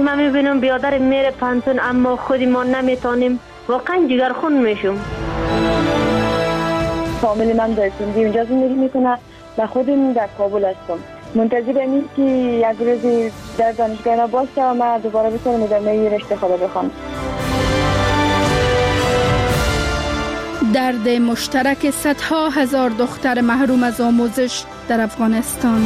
من میبینم بیادر میره پانتون اما خودی ما نمیتونیم، واقعا جگرخون میشم. فامیلی من در سندی اونجا زندگی میکنه و خودم در کابل هستم. منتظر اینم که یک روزی در دانشگاه ما باشه و من دوباره بتونم ادامه رشته خود بخونم. درد مشترک صدها هزار دختر محروم از آموزش در افغانستان.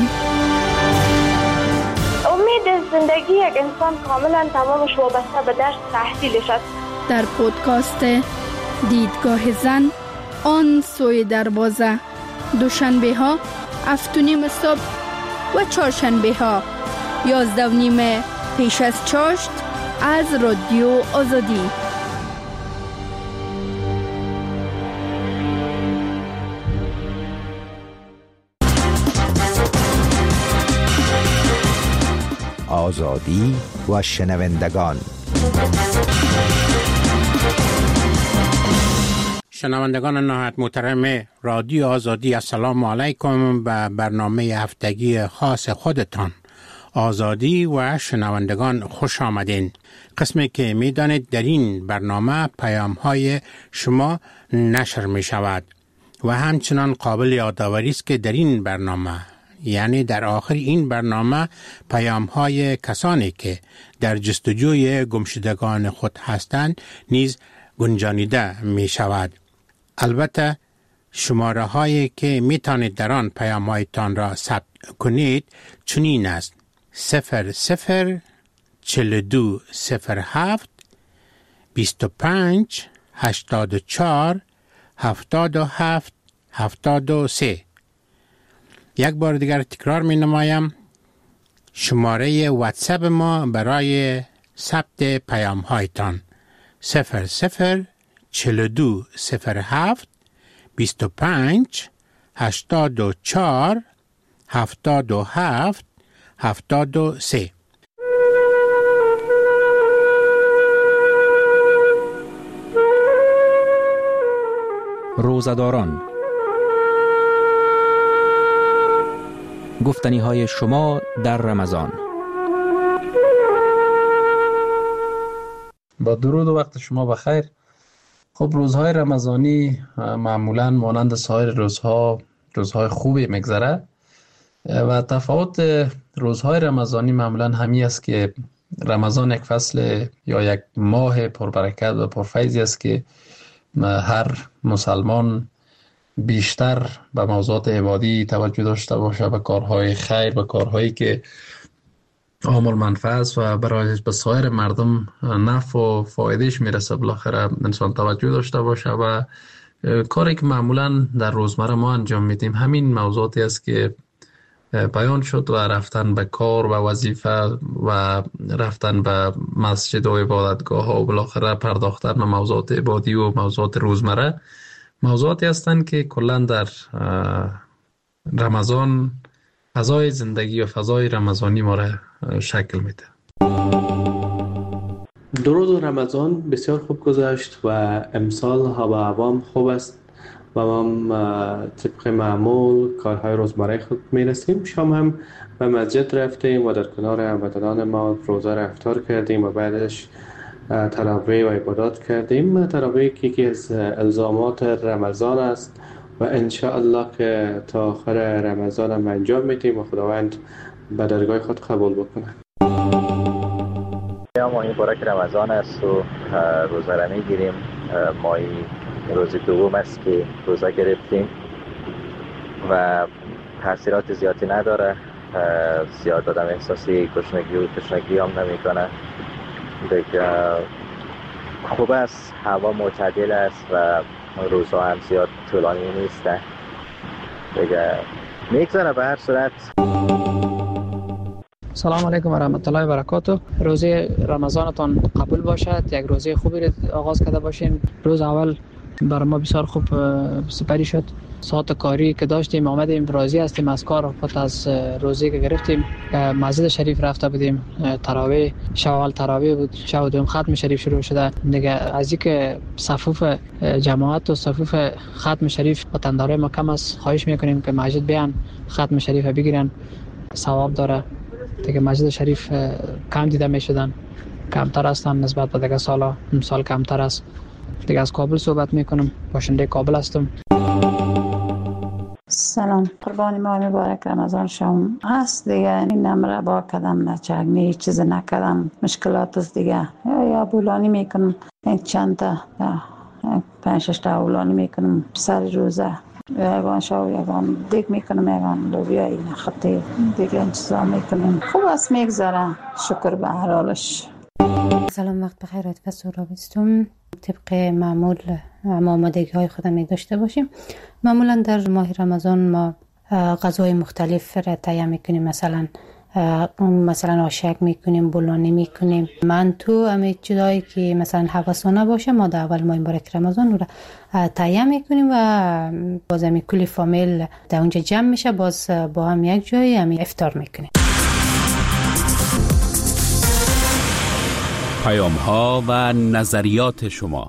امید زندگی یک انسان کاملا تمامش وابسته به درس تحصیلش است. در پودکاست دیدگاه زن، آن سوی دروازه، دوشنبه ها 7:30 صبح و چهارشنبه ها 11:30 پیش از چاشت از رادیو آزادی. آزادی و شنوندگان. شنوندگان نهایت محترم رادیو آزادی، السلام علیکم به برنامه هفتگی خاص خودتان آزادی و شنوندگان خوش آمدین. قسمی که می دانید در این برنامه پیام های شما نشر می شود و همچنان قابل یادآوری است که در این برنامه، یعنی در آخر این برنامه، پیام های کسانی که در جستجوی گمشدگان خود هستند نیز گنجانیده می شود. البته شماره هایی که می توانید در آن پیام هایتان را ثبت کنید چنین است: 004207 25 84 77 73. یک بار دیگر تکرار می نمایم. شماره واتساپ ما برای ثبت پیام هایتان 004207 25 84 77 73. روزه‌داران، گفتنی های شما در رمضان. با درود و وقت شما بخیر. خب روزهای رمضانی معمولاً مانند سایر روزهای خوبی میگذره و تفاوت روزهای رمضانی معمولاً همی است که رمضان یک فصل یا یک ماه پربرکت و پرفیضی است که هر مسلمان بیشتر به موضوعات عبادی توجه داشته باشه، به کارهای خیر، به کارهایی که عامل منفعه است و برای به سایر مردم نفع و فایدهش میرسه. بالاخره انسان توجه داشته باشه و کاری که معمولا در روزمره ما انجام میدیم همین موضوعاتی است که بیان شد و رفتن به کار و وظیفه و رفتن به مسجد و عبادتگاه ها و بالاخره پرداختن به موضوعات عبادی و موضوعات روزمره، موضوعاتی هستند که کلا در رمضان فضای زندگی و فضای رمضانی ما را شکل میده. درود رمضان بسیار خوب گذشت و امسال هوا هوام خوب است و ما طبق معمول کارهای روزمره خود میرسیم. شام هم به مسجد رفتیم و در کنار هموطنان ما روزه را افطار کردیم و بعدش تراویح و عبادات کردیم. تراویح یکی از الزامات رمضان است و انشاءالله که تا آخر رمضان هم انجام میدیم و خداوند به درگاه خود قبول بکنه. ماه مبارک رمضان است و روزه را میگیریم. ماه روز دوم است که روزه گرفتیم و تاثیرات زیادی نداره. زیاد آدم احساسی گشنگی و تشنگی هم نمیکنه. دیگه خوب است، هوا معتدل است و روزها هم زیاد طولانی نیسته. دیگه میگذره. به هر صورت سلام علیکم و رحمت الله و برکاته. روزه رمضانتان قبول باشد. یک روزه خوبی را آغاز کرده باشین. روز اول برای ما بسیار خوب سپری شد. ساعت کاری که داشتیم آمدیم، راضی هستیم از کار. خود از روزی که گرفتیم مسجد شریف رفته بودیم. تراویح، شب اول تراویح بود، شب دوم ختم شریف شروع شده. دیگه از اینکه صفوف جماعت و صفوف ختم شریف وطندارای ما کم است، خواهش میکنیم که مسجد بیان ختم شریف بگیرن، ثواب داره. دیگه مسجد شریف کم دیده می شدن، کمتر هستن نسبت به دیگه سالا. امسال کمتر است. دیگه از کابل صحبت میکنم، باشنده کابل هستم. سلام، قربانی ماه مبارک رمضان شما هست دیگه. این نمره با کدم نچگنی هیچ چیز نکردم، مشکلات است دیگه. یا بولانی میکنم چند تا 5-6 تا بولانی میکنم سر روزه، یگان شو یگان دیگ میکنم، یگان لوبیا این خطی دیگه این چیزا میکنم. خوب است میگذره، شکر به هر حالش. سلام، وقت بخیر. عاطفه سهراب هستم. طبق معمول آمادگی های خودم می داشته باشیم. معمولا در ماه رمضان ما غذای مختلف را تهیه میکنیم. مثلا آشک میکنیم، بولانی میکنیم، منتو، همه چیزایی که مثلا هوسانه باشه ما در اول ماه مبارک رمضان رو تهیه میکنیم و باز همی کلی فامیل در اونجا جمع میشه، باز با هم یک جایی همی افطار میکنیم. پیام ها و نظریات شما.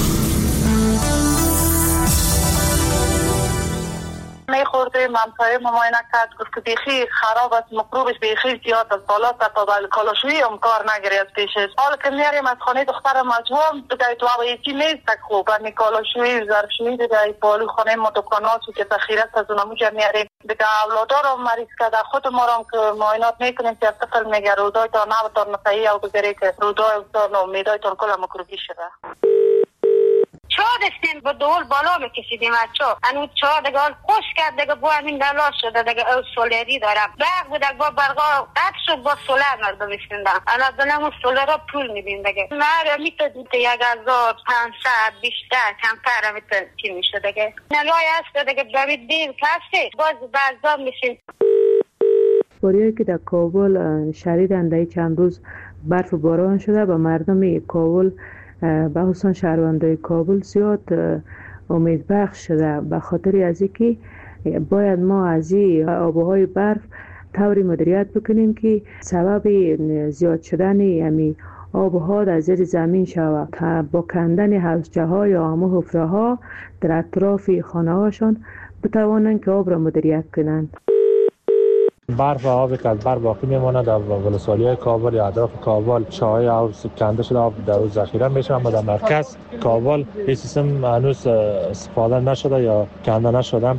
میخورده منطقه مماینه کرد، گفت که بیخی خراب است، مکروبش بیخی زیاد است، بالا تا کالاشویی هم کار نگیری از پیشش. حالا که میاریم از خانه دختر مجموعه دیگه تو هوایتی نیست خوب، همی کالاشویی ظرفشویی دیگه بالو خانه ما دکاناتو که تخیرت از اونمو جا میاریم دیگه. اولادار رو مریض کرده، خود ما رو که معاینات میکنیم که طفل میگه رودای تا نبتار نفعی او بگیری که رودای تا امیدای تا کل مکروبی شده. چا دستیم با دول بالا میکشیدیم از چا انو چا دیگه خوش کرد دیگه با همین دلا شده دیگه او سولری دارم برق بود با برقا قطع شد با سولر مردم میشوندن. الان دنمون سولر پول میدیم دیگه مره میتونید 1500 بیشتر کمتر میتونید چی میشه دیگه نلای هست دیگه بمید دیر کسی باز بعضا میشین. باریایی که در کابل شدیداً در چند روز برف و باران شده و مردم کابل به خصوص شهروندای کابل زیاد امید بخش شده، به خاطر از اینکه باید ما از این آبهای برف طوری مدیریت بکنیم که سبب زیاد شدن همین آبها در زیر زمین شود، با کندن حوضچه ها یا همه حفره ها در اطراف خانه هاشون بتوانند که آب را مدیریت کنند. برف و آبی که از بر باقی میمونه در ولسوالی‌های کابل یا اطراف کابل چاهای آب کنده شده، آب در اون ذخیره میشه، اما در مرکز کابل این سیستم هنوز استفاده نشده یا کنده نشده.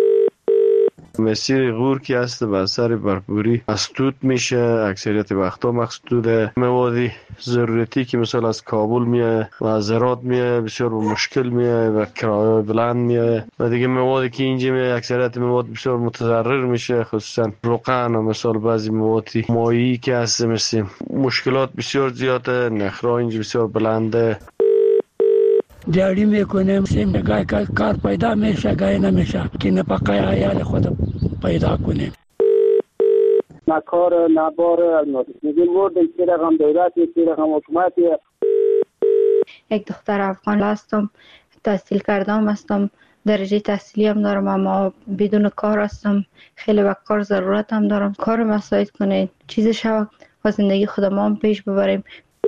مسیر غور که هست به اثر برفباری مسدود میشه، اکثریت وقتا مسدوده. موادی ضرورتی که مثلا از کابل میاد و از هرات میاد بسیار مشکل میاد و کرایه بلند میاد و دیگه موادی که اینجا میاد اکثریت مواد بسیار متضرر میشه، خصوصا روغن و مثلا بعضی موادی مایی که هست مثل مشکلات بسیار زیاده، نخرا اینجا بسیار بلنده. دیاری میکنیم سیم گای کار پیدا میشه گای نمیشه که نپقای عیال خود پیدا کنیم. نکار نبار میگیم بردیم که رقم دولتی که رقم حکومتی. یک دختر افغان هستم، تحصیل کردم هستم، درجه تحصیلی هم دارم، اما بدون کار هستم، خیلی وقت کار ضرورت هم دارم. کار مساعد کنید چیز شود و زندگی خودم هم پیش ببریم.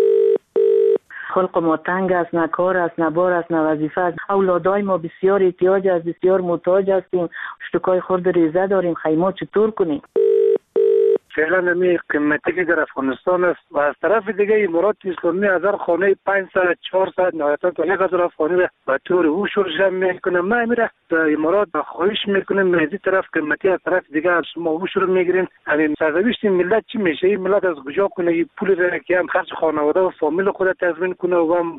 خلق ما تنگ است، نه کار است، نه بار است، نه وظیفه است. اولادای ما بسیار احتیاج است، بسیار محتاج هستیم، اشتکای خرد ریزه داریم، خیمه چطور کنیم؟ فعلا نمی قیمتی که در افغانستان است و از طرف دیگه امارات اسلامی از هر خانه 500 400 نهایتا تا 1000 افغانی به طور هوشور جمع میکنه. ما میره امارات خواهش میکنیم از این طرف قیمتی، از طرف دیگه از شما هوشور میگیرین. همین سرنوشت ملت چی میشه؟ این ملت از کجا کنه این پول را که هم خرج خانواده و فامیل خود تضمین کنه و هم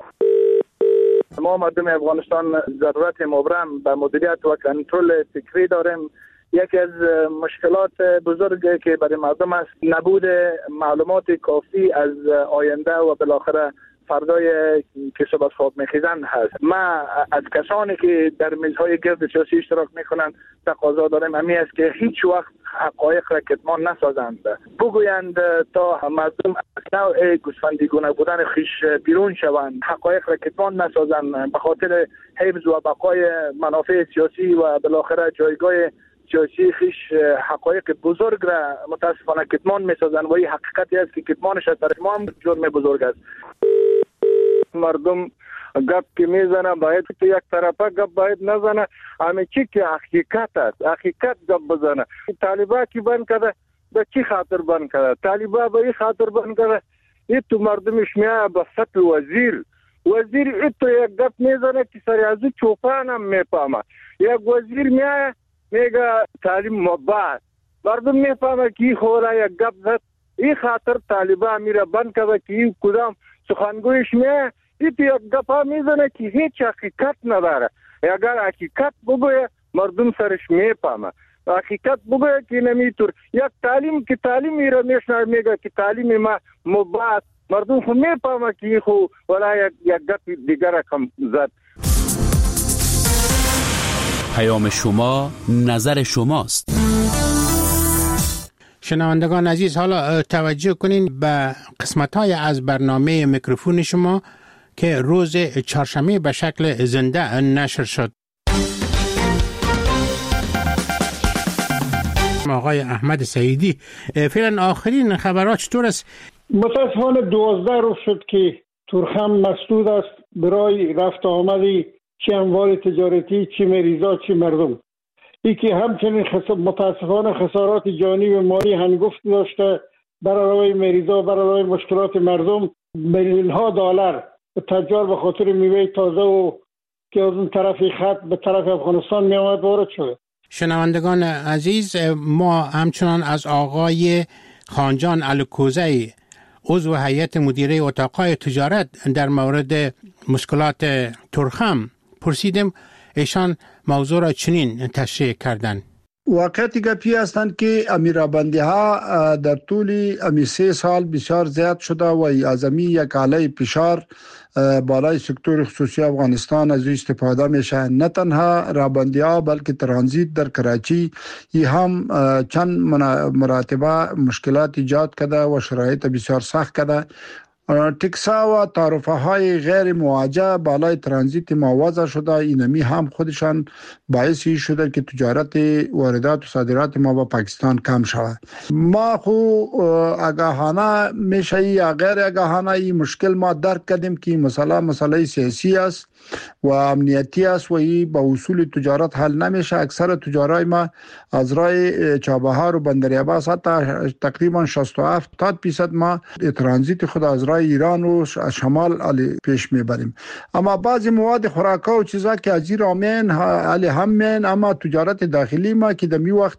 ما مردم افغانستان ضرورت مبرم به مدیریت و کنترل فکری داریم. یکی از مشکلات بزرگی که برای مردم است نبود معلومات کافی از آینده و بالاخره فردای که صبح خواب میخیزن هست. ما از کسانی که در میزهای گرد سیاسی اشتراک میکنند تقاضا داریم همی است که هیچ وقت حقایق را کتمان نسازند، بگویند تا مردم از نوع گوسفندیگونه بودن خیش بیرون شوند، حقایق را کتمان نسازند به خاطر حفظ و بقای منافع سیاسی و بالاخره جایگاه سیاسی خیش حقایق بزرگ را متاسفانه کتمان میسازن و این حقیقتی است که کتمانش از طرف ما هم جرم بزرگ است. مردم گپ که میزنه باید تو یک طرفه گپ باید نزنه، همه چی که حقیقت است حقیقت گپ بزنه. طالبا که بند کرده به چی خاطر بند کرده؟ طالبا به این خاطر بند کرده این تو مردمش میاد به سطح وزیر این تو یک گپ میزنه که سر ازو چوپان هم میپامه. یک وزیر میاد میگه تعلیم مباح، مردم میفهمه که این خوره یک گپ زد. این خاطر طالبا میره بند کرده که این کدام سخنگویش میاد این تو یک گپا میزنه که هیچ حقیقت نداره. اگر حقیقت بگویه مردم سرش میپامه. حقیقت بگویه که نمیتور یک تعلیم که تعلیم میره میشنه میگه که تعلیم ما مباح، مردم خو میپامه که خو ولا یک گپ دیگر کم زد. پیام شما نظر شماست. شنوندگان عزیز، حالا توجه کنین به قسمت‌های از برنامه میکروفون شما که روز چهارشنبه به شکل زنده نشر شد. آقای احمد سعیدی، فعلا آخرین خبرات چطور است؟ متاسفانه 12 روز شد که تورخم مسدود است برای رفت آمدی چه اموال تجارتی، چه مریضا، چه مردم. ای که همچنین متاسفانه خسارات جانی و مالی هنگفت داشته برای مریضا، برای مشکلات مردم. میلیون ها دلار تجار به خاطر میوه تازه و که از اون طرف خط به طرف افغانستان می آمد وارد شده. شنوندگان عزیز، ما همچنان از آقای خانجان الکوزی، عضو هیئت مدیره اتاقهای تجارت، در مورد مشکلات تورخم پرسیدیم. ایشان موضوع را چنین تشریح کردند. واقعیت گپی هستند که امیرابندی ها در طول 3 سال بسیار زیاد شده و از یک علیه فشار بالای سکتور خصوصی افغانستان از استفاده میشه. نه تنها رابندی ها بلکه ترانزیت در کراچی هم چند مراتبه مشکلات ایجاد کرده و شرایط بسیار سخت کرده. تکسا و تعرفه های غیر مواجه بالای ترانزیت ما وضع شده. اینمی هم خودشان باعثی شده که تجارت واردات و صادرات ما با پاکستان کم شود. ما خو آگاهانه میشه یا غیر آگاهانه این مشکل ما درک کردیم که مسئله سیاسی است و امنیتی است و این با اصول تجارت حل نمیشه. اکثر تجارای ما از راه چابهار و بندر عباس حتی تقریبا 67% ما ترانزیت خود از راه ایران و شمال پیش میبریم. اما بعضی مواد خوراکا و چیزا که از ایران همین اما تجارت داخلی ما که دمی وقت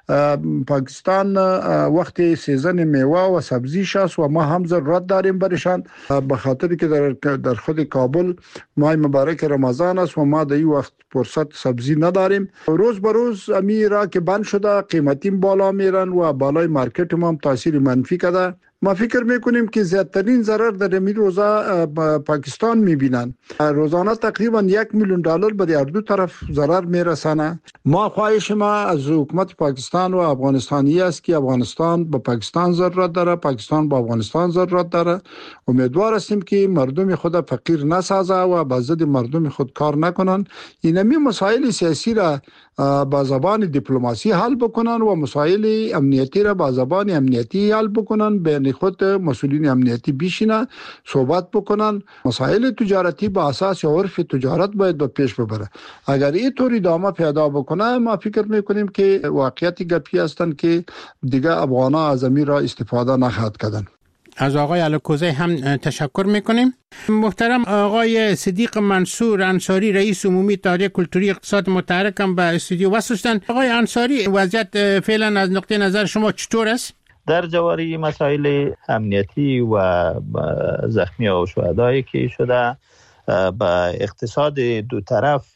پاکستان وقت سیزن میوه و سبزی شاست و ما هم ضرورت داریم برشان، به خاطر که در خود کابل ماه مبارک رمضان است و ما در این وقت فرصت سبزی نداریم. روز به روز امیرا که بند شده قیمتی بالا میرن و بالای مارکت ما هم تاثیر منفی کرده. ما فکر میکنیم که زیادترین ضرر در این روزا پاکستان میبینن. روزانه تقریبا $1 میلیون به هر دو طرف ضرر میرسانه. ما خواهش ما از حکومت پاکستان و افغانستانی است که افغانستان به پاکستان ضرورت داره، پاکستان به افغانستان ضرورت داره. امیدوار هستیم که مردم خود فقیر نسازه و با ضد مردم خود کار نکنن. اینمی مسائل سیاسی را با زبان دیپلماسی حل بکنن و مسائل امنیتی را با زبان امنیتی حل بکنن. بین خود مسئولین امنیتی بیشینن صحبت بکنن. مسائل تجارتی با اساس عرف تجارت باید به پیش ببره. اگر این طوری ادامه پیدا بکنه ما فکر میکنیم که واقعیتی گپی هستند که دیگه افغانا از امیر را استفاده نخواهد کردن. از آقای الکوزی هم تشکر میکنیم. محترم آقای صدیق منصور انصاری، رئیس عمومی اتحادیه کلتوری اقتصاد متحرک، هم به استودیو وصل. آقای انصاری، وضعیت فعلا از نقطه نظر شما چطور است؟ در جواری مسائل امنیتی و زخمی و شهدایی که شده، با اقتصاد دو طرف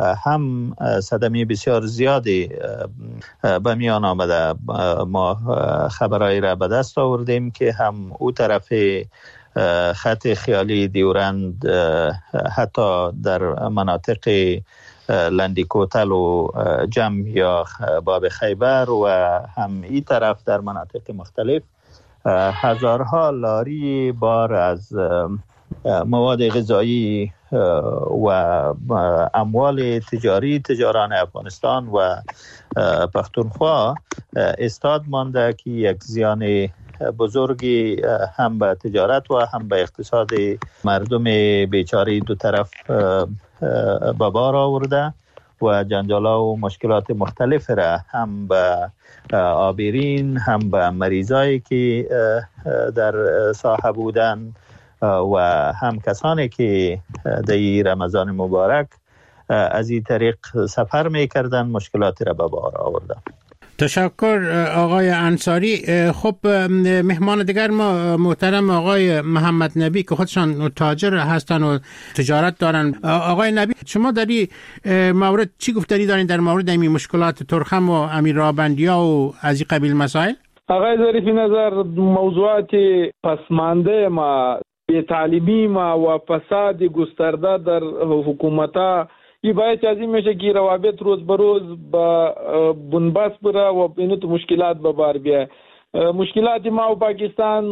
هم صدمه بسیار زیادی به میان آمده. ما خبرایی را به دست آوردیم که هم او طرف خط خیالی دیورند حتی در مناطق لندیکوتل و جم یا باب خیبر و هم این طرف در مناطق مختلف هزارها لاری بار از مواد غذایی و اموال تجاران افغانستان و پختونخوا استاد مانده که یک زیان بزرگی هم به تجارت و هم به اقتصاد مردم بیچاره دو طرف به بار آورده و جنجالا و مشکلات مختلف را هم به آبیرین هم به مریضایی که در ساحه بودن و هم کسانی که در رمضان مبارک از این طریق سفر میکردن مشکلاتی را به بار آوردن. تشکر آقای انصاری. خب مهمان دیگر ما محترم آقای محمد نبی که خودشان تاجر هستن و تجارت دارن. آقای نبی شما در این مورد چی گفتاری دارین در مورد این مشکلات ترخم و امیرابندیا و از این قبیل مسائل؟ آقای ظریفی نظر موضوعات پسمانده ما بی‌تعلیمی ما و فساد گسترده در حکومت ای باید چیزی میشه که روابط روز به روز با بنبست بره و اینو تو مشکلات به بار بیه. مشکلات ما و پاکستان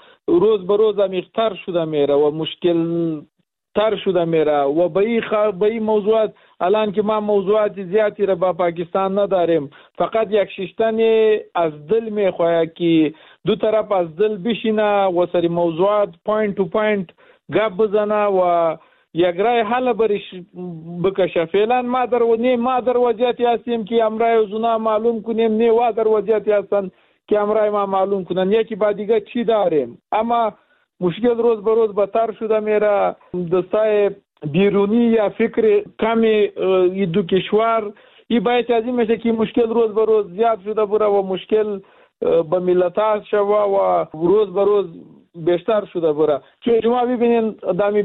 روز به روز عمیق‌تر شده میره و مشکل تر شده میره و به این موضوعات الان که ما موضوعات زیادی را با پاکستان نداریم، فقط یک ششتن از دل میخواهد که دو طرف از دل بشینه و سری موضوعات پوینت تو پوینت گپ بزنه و یک رای حل برش بکشه. فعلا ما در وضعیتی هستیم که امرای اونا معلوم کنیم، نه و در وضعیتی هستن که امرای ما معلوم کنن یکی با دیگه چی داریم. اما مشکل روز به روز بدتر شده میره. دستای بیرونی یا فکر کمی دو کشور ای باید از این میشه که مشکل روز به روز زیاد شده بره و مشکل به ملت شوه و روز به روز بیشتر شده بره. چون شما ببینین دامی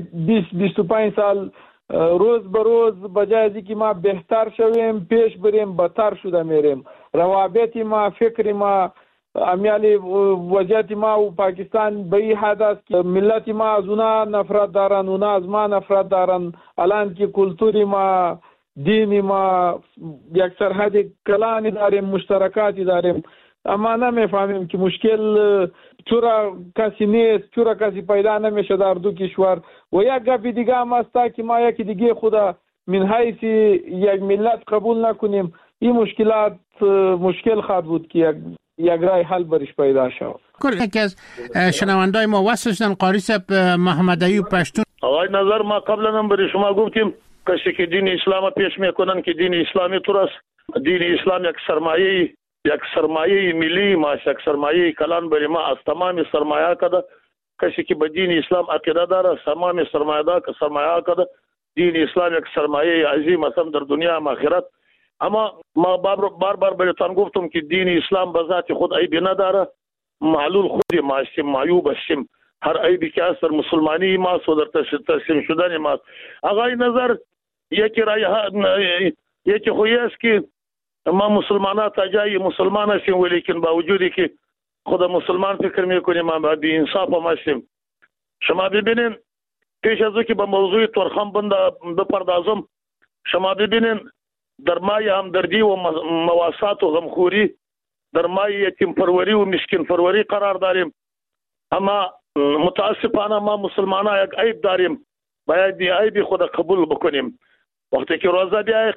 20-25 سال روز به روز بجای از اینکه ما بهتر شویم پیش بریم بدتر شده میریم. روابط ما، فکر ما، امیالی وضعیت ما و پاکستان به این حد است که ملت ما از اونا نفرت دارن، اونا از ما نفرت دارن. الان که کلتوری ما، دینی ما یک سرحد کلانی داریم، مشترکاتی داریم، اما نمیفهمیم که مشکل چرا کسی نیست، چرا کسی پیدا نمیشه در دو کشور. و یک گپ دیگه هم است که ما یکی دیگه خدا من حیث یک ملت قبول نکنیم، این مشکلات مشکل خواهد بود که یک رای حل برش پیدا شود. یکی از شنوندای ما وصل شدن قاری صاحب محمد ایوب پشتون. آقای نظر ما قبلا هم برای شما گفتیم کسی که دین اسلام پیش میکنن که دین اسلامی طور است. دین اسلام یک سرمایه ملی ما، یک سرمایه کلان برای ما از تمام سرمایه کده. کسی که به دین اسلام عقیده داره تمام سرمایه کده. دین اسلام یک سرمایه عظیم است در دنیا و آخرت. اما ما بار برایتان گفتم که دین اسلام به ذات خود عیبی نداره. معلول خودی ما هستیم، معیوب هستیم. هر عیبی که است در مسلمانی ما است و در تسلیم شدن ما است. آقای نظر یکی خویی است که ما مسلمانان تا جای مسلمان هستیم ولیکن با وجودی که خود مسلمان فکر میکنیم ما بی انصاف هم هستیم. شما ببینین پیش از او که به موضوع ترخم بپردازم، شما ببینین در مای همدردی و مواسات و غمخوری، در مای یتیم پروری و مسکین پروری قرار داریم. اما متاسفانه ما مسلمانان یک عیب داریم، باید دی عیب خود قبول بکنیم. وقتی که روزه بیاید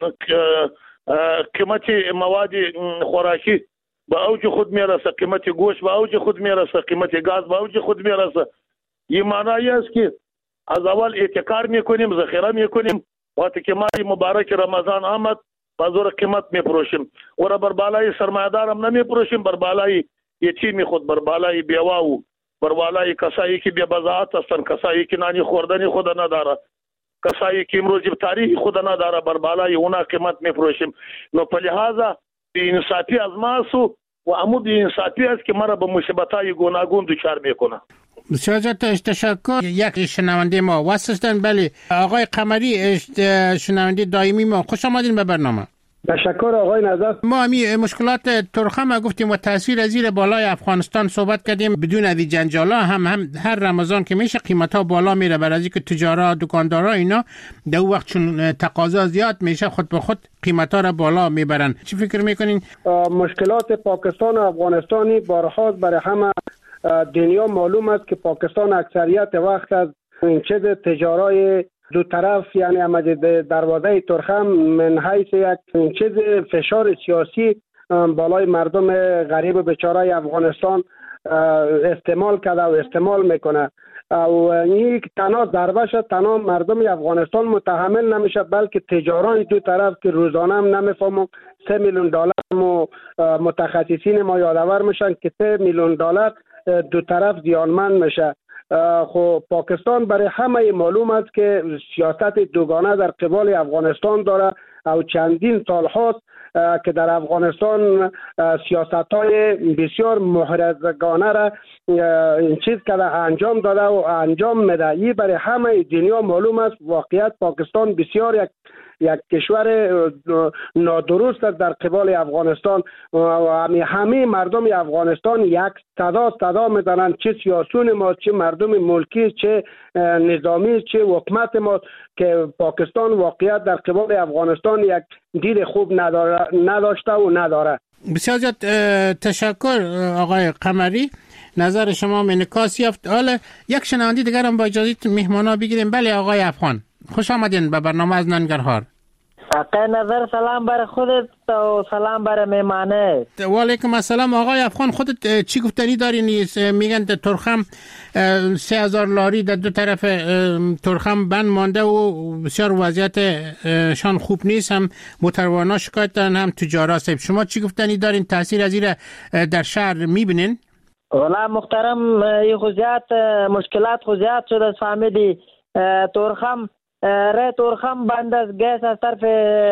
قیمت مواد خوراکی به اوج خود میرسه، قیمت گوشت به اوج خود میرسه، قیمت گاز به اوج خود میرسه. این معنی است که از اول احتکار میکنیم، ذخیره میکنیم. وقتی که ماه مبارک رمضان آمد بازار قیمت میفروشیم و بر بالای سرمایه‌دار هم نمیفروشیم، بر بالای یتیم خود، بر بالای بیوه و بر بالای کسایی که بی بضاعت هستن، کسایی که نانی خوردنی خود نداره، کسایی که امروز تاریخ خود نداره، بر بالای اونا قیمت میفروشیم. نو په لحاظه بی‌انصافی از ماست و عمود بی‌انصافی است که مرا به مصیبت‌های گوناگون دچار میکنه. بسیار تشکر. یک شنونده ما واسطن. بله آقای قمری شنونده دائمی ما، خوش آمدین به برنامه. تشکر آقای نظر. ما همی مشکلات ترخم گفتیم و تاثیر زیر بالای افغانستان صحبت کردیم. بدون از جنجالا هم هر رمضان که میشه قیمت ها بالا میره، برای اینکه تجارا دکاندارا اینا در وقت چون تقاضا زیاد میشه خود به خود قیمت ها را بالا میبرن. چی فکر میکنین؟ مشکلات پاکستان و افغانستانی بارها برای همه دنیا معلوم است که پاکستان اکثریت وقت از این چیز تجارای دو طرف یعنی امد دروازه ترخم من حیث یک چیز فشار سیاسی بالای مردم غریب بیچاره افغانستان استعمال کرده و استعمال میکنه. و این تنها ضربه شد تنها مردم افغانستان متحمل نمیشه، بلکه تجاران دو طرف که روزانه هم نمیفهمم 3 میلیون دلار متخصصین ما یادآور میشن که 3 میلیون دلار دو طرف زیانمند میشه. خب پاکستان برای همه معلوم است که سیاست دوگانه در قبال افغانستان داره و چندین سال هاست که در افغانستان سیاست‌های بسیار محرزگانه را چیز کرده انجام داده و انجام میده. این برای همه دنیا معلوم است. واقعیت پاکستان بسیار یک کشور نادرست است در قبال افغانستان و همه مردم افغانستان یک صدا میزنند، چه سیاسون ما، چه مردم ملکی، چه نظامی، چه حکومت ما، که پاکستان واقعیت در قبال افغانستان یک دید خوب نداشته و نداره. بسیار زیاد تشکر آقای قمری، نظر شما انعکاس یافت. حالا یک شنونده دیگر هم با اجازه مهمانا بگیریم. بله آقای افغان، خوش آمدین به برنامه از ننگرهار. آقای نظر سلام بر خودت و سلام بر مهمانه. و علیکم السلام. آقای افغان، خودت چی گفتنی دارین؟ میگن ترخم 3000 لاری در دو طرف ترخم بند مانده و بسیار وضعیت شان خوب نیست، هم موتروانا شکایت دارن هم تجارا. شما چی گفتنی دارین؟ تاثیر از این در شهر میبینین؟ والا محترم، این خوزیات مشکلات خوزیات شده از فهمیدی. ترخم ترخم بند از گیس از طرف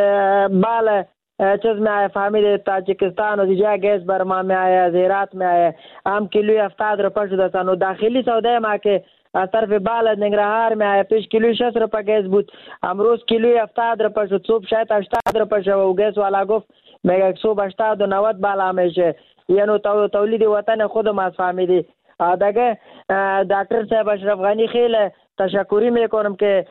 بال چیز می آیه فهمیده تاجیکستان و دیجا گیس برما می آیه، زیرات می آیه، هم کیلوی 70 روپه شده است. و داخلی سوده ما که از طرف بال ننگرهار می آیه پیش کیلوی 60 روپه گیس بود، امروز کیلوی 70 روپه شد، صبح شاید 80 روپه شد و گیس والا گفت میگه صبح 80 و 90 بالا میشه. یعنی تولید وطن خودم از فهمیدی. دیگه دکتر صاحب اشرف غنی خیلی تشکری میکنم که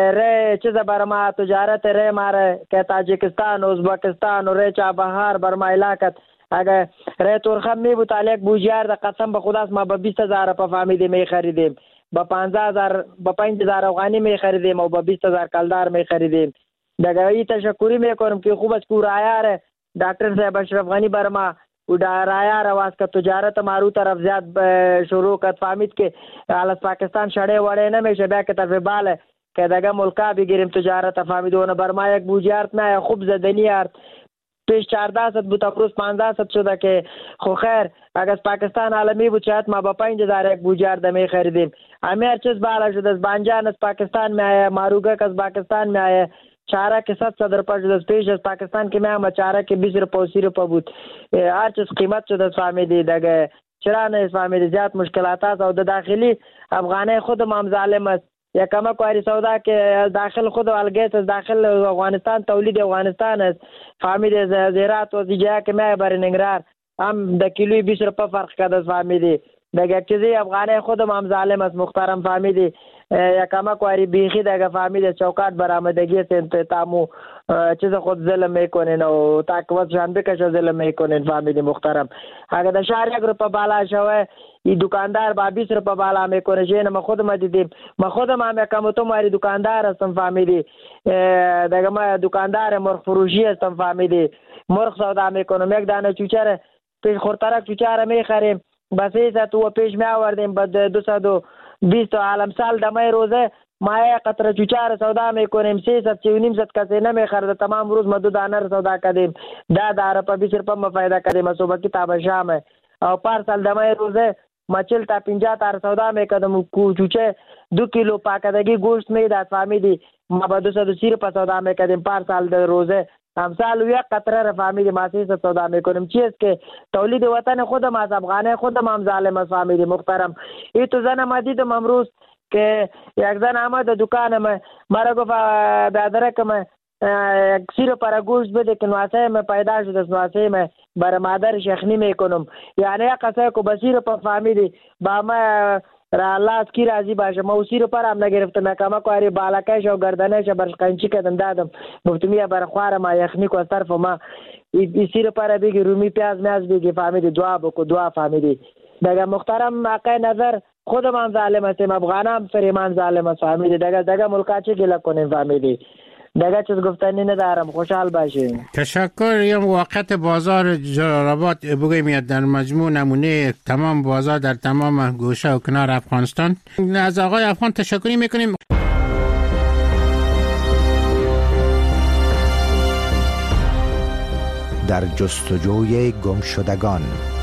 ره چیز بر ما تجارت ره ماره که تاجیکستان و ازبکستان و ره چابهار بر ما علاقت اگه ره ترخم می بود علیک بوجیار ده قسم به خداست ما به 20000 پا فهمیدیم می خریدیم، با 15000 با 5000 افغانی می خریدیم و با 20000 کلدار می خریدیم. دیگه ای تشکری میکنم که خوب است که رایار دکتر صاحب اشرف غنی بر ما و رایار آواز که تجارت مارو طرف زیاد شروع کرد. فهمید که از پاکستان شړې وړې نمیشه، بیا که طرف باله که دیگه ملکا بگیریم تجارت. فهمیدونه بر ما یک بوجیارت نه خوب زدنی ارد پیش 1400 بود، امروز 1500 شده که خو خیر اگر از پاکستان عالمی بود شاید ما با 5000 یک بوجیارت می خریدیم. همه هر چیز بالا شده. از بانجان از پاکستان می آیه، ماروگک از پاکستان می آیه، چاره که 700 روپه شده. پیش از پاکستان که میام چاره که 20 روپه و 30 روپه بود. هر چیز قیمت شده فهمیدی. دیگه چرا نه فهمیدی زیاد مشکلات است. و داخلی افغانه خود هم ظالم است. یا کما کواری سودا که داخل خود الگیت از داخل افغانستان تولید افغانستان است. فهمیدی زیرات و دیجا که می بر ننگرهار هم د کیلوی 20 روپه فرق کرده فهمیدی. دیگه چیزی افغانه خود هم ظالم است محترم فهمیدی. یا کما کواری بیخی دیگه فهمیدی چوکات برآمدگی تامو چیز خود ظلم میکنین و تاکوت شان بکش ظلم میکنین فهمیدی محترم. اگر د شهر 1 روپه بالا شوه این دکاندار با 20 روپه بالا میکنه. جن ما خودم دیدیم، ما خودم هم یکم تو ماری دکاندار هستم فهمیدی. دیگه ما دکاندار مرغ فروشی هستم فهمیدی. مرغ سودا میکنم. یک دانه چوچره پیش خورترک چوچره میخریم با 300 و پیش می آوردیم با 220 عالم سال دمای روزه ما یک قطره چوچاره سودا میکنیم 300 900 کسی نمیخرده. تمام روز ما 2 دانه سودا کردیم 10 روپه 20 روپه ما فایده کردیم. صبح کتاب شام او پارسال دمای روزه ما 40 تا 50 تار سودا میکردم. چوچه 2 کیلو پاکدگی گوشت میداد فهمیدی. ما با 230 روپه سودا میکردیم پارسال در روزه. امثال یک قطره را فهمیدی ما 300 سودا میکنیم. چیز که تولید وطن خودم از افغانه خودم هم ظالم است فهمیدی محترم. این تو زن ما دیدم امروز که یک زن آمد دکان مرا گفت برادرک من 30 روپه گوشت بده که نواسه من پیدا شده است، نواسه من برای مادر شخنی میکنم. یعنی یک قصه که با 30 روپه فهمیدی با ما را الله از کی راضی باشه. ما 30 روپه هم نگرفتم. کما کواری بالکش و گردنش برش قنچی کردم دادم گفتم یا برای خوار ما یخنی کو طرف ما 30 روپه را بگی رومی پیاز میاز بگی فهمیدی دعا بکو دعا فهمیدی. دیگه محترم آقای نظر خودم هم ظالم هستیم، افغان هم فریمان ظالم است فهمیدی. دیگه ملکا چی گله کنیم فهمیدی. دیگه چیز گفتنی ندارم. خوشحال باشین. تشکر. یم وقت بازار جلال‌آباد بگوییم در مجموع نمونه تمام بازار در تمام گوشه و کنار افغانستان. از آقای افغان تشکری میکنیم. در جستجوی گمشدگان.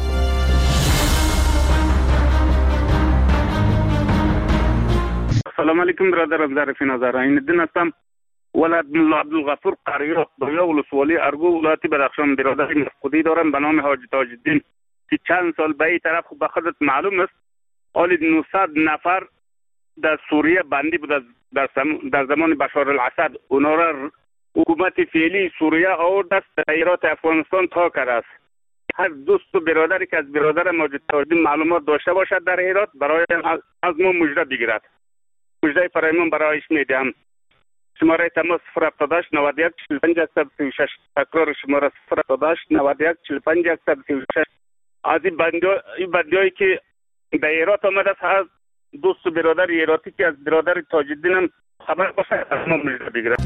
سلام علیکم برادرم ظریف نظر این الدین هستم. ولد ملا عبدالغفور قریات دویا ولسوالی ارگو ولایت بدخشان برادر مفقودی دارم به نام حاج تاج الدین که چند سال به این طرف به خودت معلوم است حالی 900 نفر در سوریه بندی بود در زمان بشار الاسد. اونا را حکومت فعلی سوریه آورد است ایرات افغانستان تا کرده است. هر دوست و برادری که از برادر ماجد تاج الدین معلومات داشته باشد در ایرات برای از ما مژده بگیرد. مژده فرایمان برایش میدم. شماره تماس 078 91 45 136. تکرار شماره 078 91 45 136. از این بندیایی که در ایرات آمده است هر دوست و برادر ایراتی که از برادر تاج الدین هم خبر باشه از ما مژده بگیرد.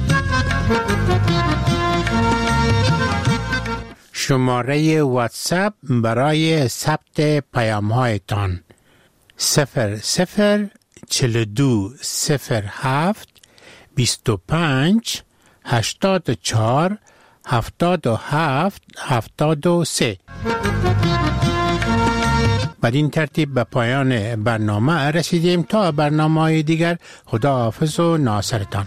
شماره واتساپ برای ثبت پیام‌هایتان 004207 25 84 77 73. بدین ترتیب به پایان برنامه رسیدیم. تا برنامه‌های دیگر خداحافظ و ناصرتان.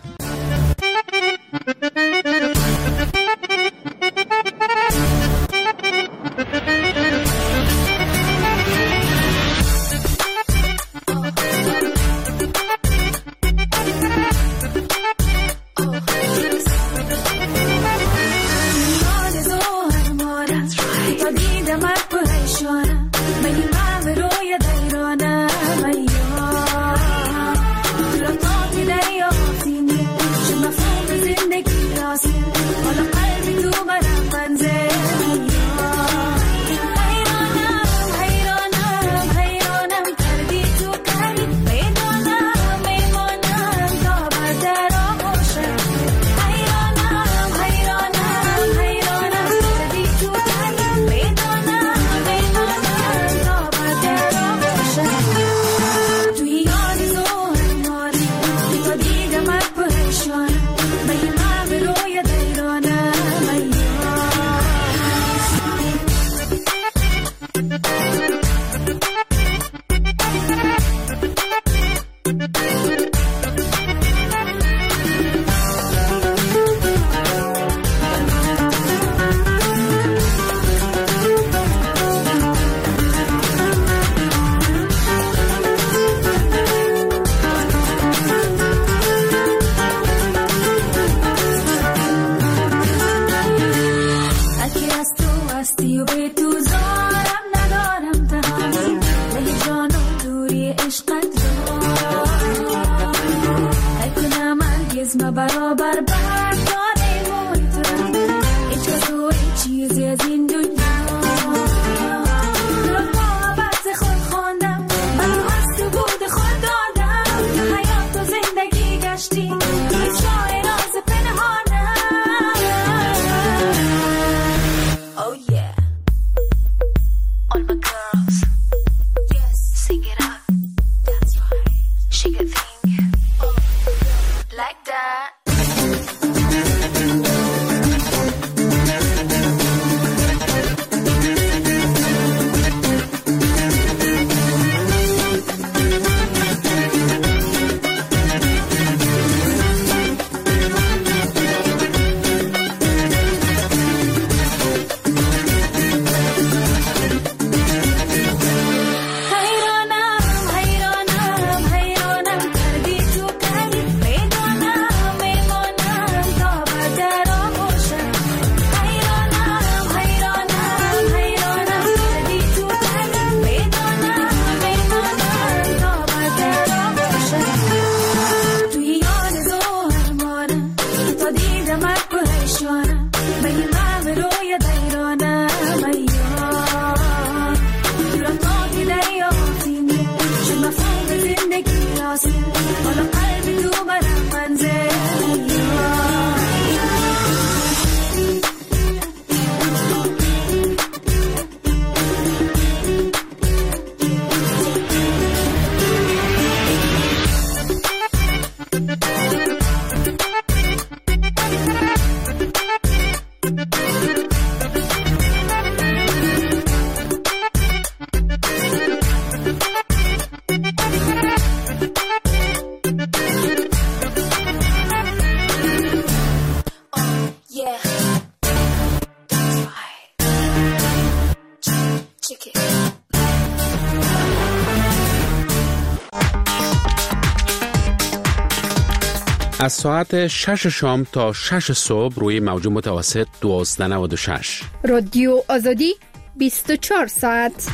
Like that. از ساعت 6 شام تا 6 صبح روی موج متوسط 1296. رادیو آزادی 24 ساعت.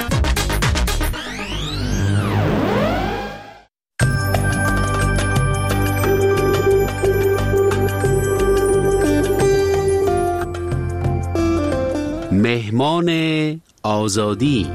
مهمان آزادی.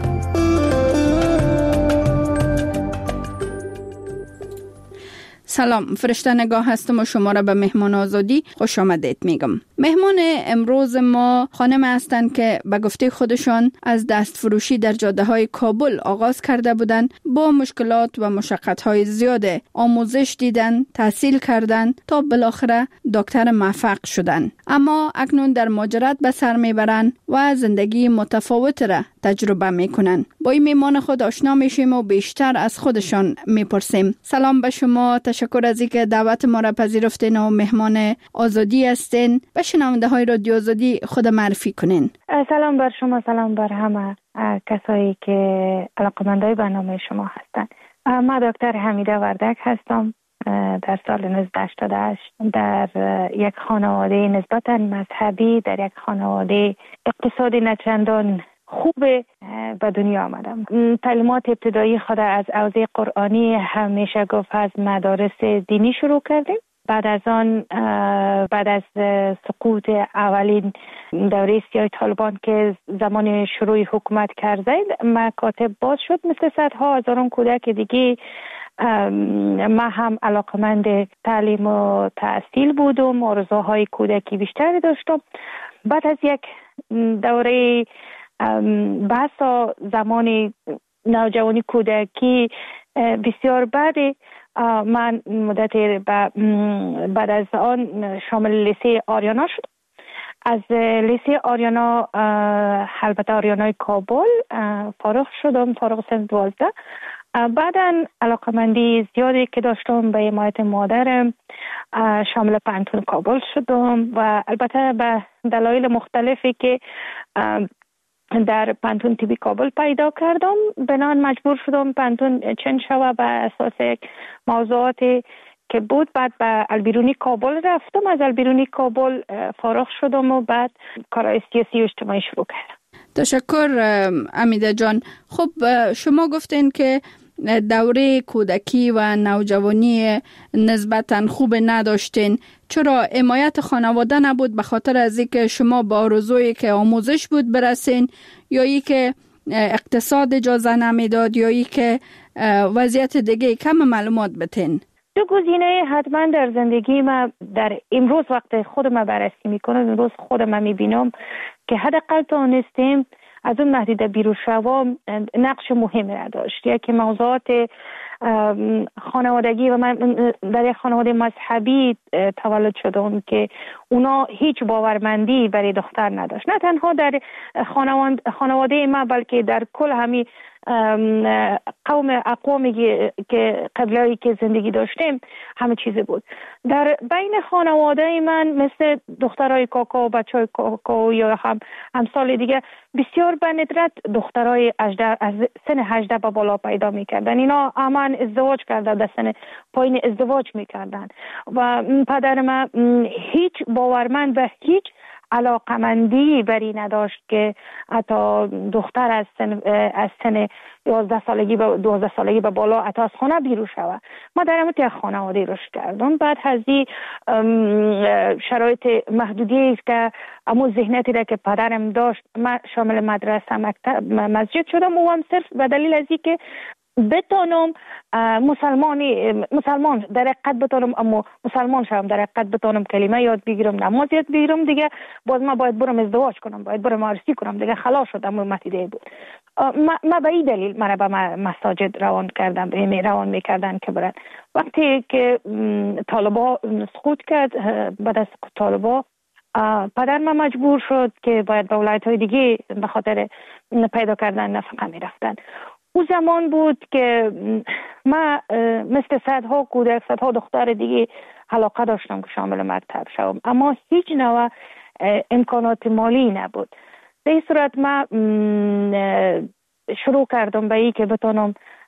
سلام، فرشته نگاه هستم و شما را به مهمان آزادی خوش آمدید میگم. مهمان امروز ما خانم هستند که به گفته خودشان از دست فروشی در جاده های کابل آغاز کرده بودند، با مشکلات و مشقت های زیاد آموزش دیدن، تحصیل کردن تا بالاخره دکتر موفق شدن. اما اکنون در مهاجرت به سر میبرن و زندگی متفاوت را تجربه میکنن. با این مهمان خود آشنا میشیم و بیشتر از خودشان میپرسیم. سلام به شما، تشکر از اینکه دعوت ما را پذیرفتین و مهمان آزادی هستین. به شنونده های رادیو آزادی خود معرفی کنین. سلام بر شما، سلام بر همه کسایی که علاقه‌مندای برنامه شما هستند. من دکتر حمیده وردک هستم. در سال 1988 در یک خانواده نسبتاً مذهبی، در یک خانواده اقتصادی نچندان خوب به دنیا آمدم. تعلیمات ابتدایی خود از حوزه قرآنی همیشه گفت از مدارس دینی شروع کردیم. بعد از آن، بعد از سقوط اولین دوره سیاه طالبان که زمان شروع حکومت کرده، مکاتب باز شد. مثل صدها هزاران کودک دیگه ما هم علاقمند تعلیم و تحصیل بودم، آرزوهای کودکی بیشتری داشتم. بعد از یک دوره بحثا زمان نوجوانی کودکی بسیار بعدی، من مدت بعد از آن شامل لیسه آریانا شد. از لیسه آریانا، البته آریانای کابل، فارغ شدم، فارغ سن 12. بعداً علاقمندی زیادی که داشتم به حمایت مادرم شامل پانتون کابل شدم و البته به دلایل مختلفی که در پانتون تیبی کابل پیدا کردم، بنان مجبور شدم پانتون چنج شوه به اساس یک موضوعاتی که بود. بعد به البیرونی کابل رفتم، از البیرونی کابل فارغ شدم و بعد کارهای سیاسی و اجتماعی شروع کردم. تشکر امیده جان. خب شما گفتین که دوره کودکی و نوجوانی نسبتاً خوب نداشتین. چرا حمایت خانواده نبود؟ به خاطر از اینکه شما با آرزویی که آموزش بود برسین، یا ای که اقتصاد اجازه نمیداد، یا ای که وضعیت دیگه؟ کم معلومات بتین. دو گزینه حتما در زندگی ما در امروز وقت خودم بررسی میکنم، امروز خودم میبینم که حداقل تونستیم از اون محدوده بیرون شوم نقش مهمی را داشت. یکی موضوعات خانوادگی، و من در یک خانواده مذهبی تولد شدم که اونا هیچ باورمندی برای دختر نداشت. نه تنها در خانواده ما بلکه در کل همین اقوامی که قبلایی که زندگی داشتیم همه چیزی بود. در بین خانواده من مثل دخترای کاکا و بچهای کاکا یا همسال دیگه بسیار به ندرت دخترای از سن 18 به بالا پیدا میکردن. اینا همان ازدواج کرده، در سن پایین ازدواج میکردن و پدر من هیچ باورمند و هیچ علاقمندی بری نداشت که حتی دختر از سن 11 سالگی به 12 سالگی به بالا حتی از خانه بیرون شوه. ما در همون یک خانواده رشد کردم. بعد از این شرایط محدودی که امو ذهنیتی را که پدرم داشت، من شامل مدرسه، مکتب، مسجد شدم و هم صرف به دلیل از اینکه بتونم مسلمان در حقیقت بتونم، اما مسلمان شدم در حقیقت بتونم کلمه یاد بگیرم، نماز یاد بگیرم دیگه. باز من باید برم ازدواج کنم، باید برم عروسی کنم دیگه. خلاص شدم و متیده بود. ما به این دلیل مرا به مساجد روان میکردن که برن. وقتی که طالبا سقوط کرد، بعد از سقوط طالبا پدر من مجبور شد که باید به ولایت‌های دیگه به خاطر پیدا کردن نفقه میرفتن. او زمان بود که من مثل صدها کودک، صدها دختر دیگه علاقه داشتم که شامل مکتب شوم، اما هیچ نوع امکانات مالی نبود. به این صورت من شروع کردم به این که بتونم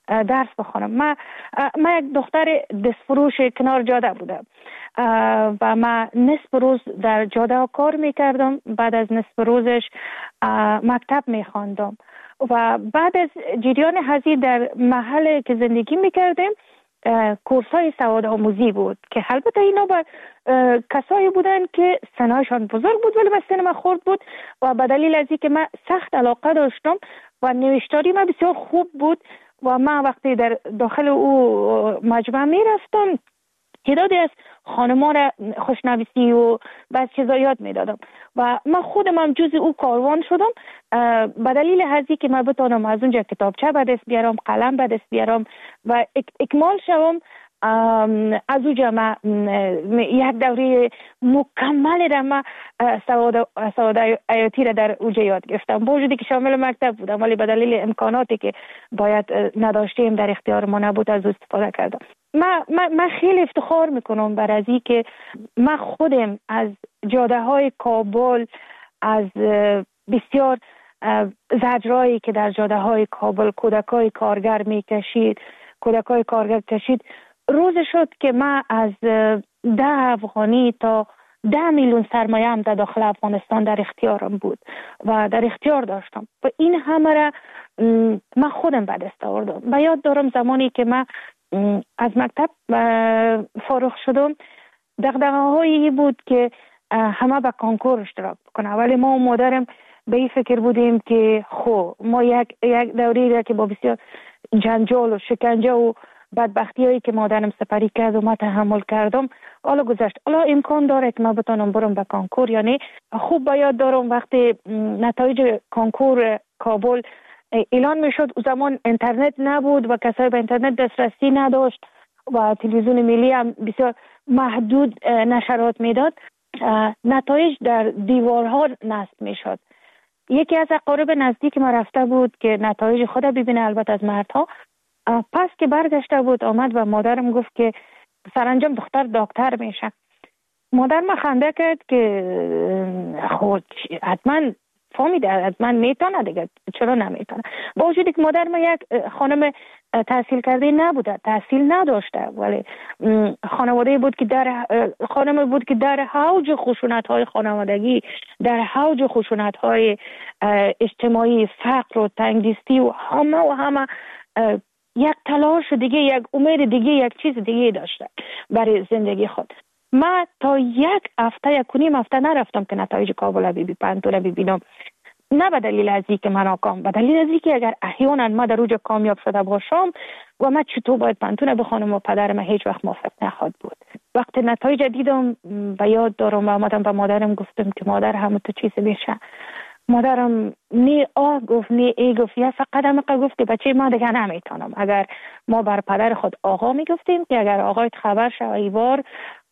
درس بخونم. من یک دختر دستفروش کنار جاده بودم و من نصف روز در جاده کار میکردم. بعد از نصف روزش مکتب میخواندم و بعد از جریان هزینه در محل که زندگی میکردیم کورس های سواد آموزی بود که البته اینا با کسایی بودن که سنشان بزرگ بود ولی به سن من خورد بود و به دلیل از اینکه من سخت علاقه داشتم و نوشتاری من بسیار خوب بود و من وقتی در داخل او مجمع می رفتم تعدادی از خانما را خوشنویسی و بعض چیزا یاد می دادم و من خودم هم جز او کاروان شدم به دلیل هزی که من بتانم از اونجا کتابچه به دست بیارم، قلم به دست بیارم و اکمال شوم. از اونجا من یک دوره مکمل را من سواد حیاتی را در اونجا یاد گرفتم، با وجودی که شامل مکتب بودم ولی به دلیل امکاناتی که باید نداشتیم در اختیار ما نبود از استفاده کردم. من خیلی افتخار میکنم بر از این که من خودم از جاده های کابل، از بسیار زجرایی که در جاده های کابل کودکای کارگر کشید روز شد که من از 10 افغانی تا 10 میلیون سرمایه هم در داخل افغانستان در اختیارم بود و در اختیار داشتم و این همه را من خودم به دست آوردم. و یاد دارم زمانی که من از مکتب فارغ شدم دغدغه‌هایی بود که همه به کنکور اشتراک بکنه، ولی ما و مادرم به این فکر بودیم که ما یک دوری را که با بسیار جنجال و شکنجه و بدبختی هایی که مادرم سپری کرد و ما تحمل کردم حالا گذشت. حالا امکان داره که ما بتونم برم به کنکور یا نه. خوب به یاد دارم وقتی نتایج کنکور کابل اعلان میشد، او زمان اینترنت نبود و کسایی به اینترنت دسترسی نداشت و تلویزیون ملی هم بسیار محدود نشرات میداد. نتایج در دیوارها نصب میشد. یکی از اقارب نزدیک ما رفته بود که نتایج خود ببینه، البته از مردها. پس که برگشته بود آمد و مادرم گفت که سرانجام دختر دکتر میشه. مادر ما خنده کرد که خود حتما فهمیده، حتما میتونه دیگه، چرا نمیتونه؟ با وجودی که مادر ما یک خانم تحصیل کرده نبوده، تحصیل نداشته، ولی خانواده بود که خانم بود که در حوج خشونت‌های خانوادگی، در حوج خشونت‌های اجتماعی، فقر و تنگدستی و همه یک تلاش دیگه، یک امید دیگه، یک چیز دیگه داشته برای زندگی خود. من تا یک نیم هفته نرفتم که نتایج کابل پنتون ببینم، نه به دلیل از اینکه من ناکام، به دلیل از اینکه اگر احیانا ما در اوج کامیاب شده باشم و من چطور باید پنتون بخونم و پدرم هیچ وقت موافق نخواهد بود. وقتی نتایج دیدم به یاد دارم و آمدم به مادرم گفتم که مادر همه تو چیز میشه. مادرم نی گفت نی ای گفت، یا فقط هم گفت که بچه ما دیگه نمیتونم. اگر ما بر پدر خود آقا میگفتیم که اگر آقایت خبر شه ایوار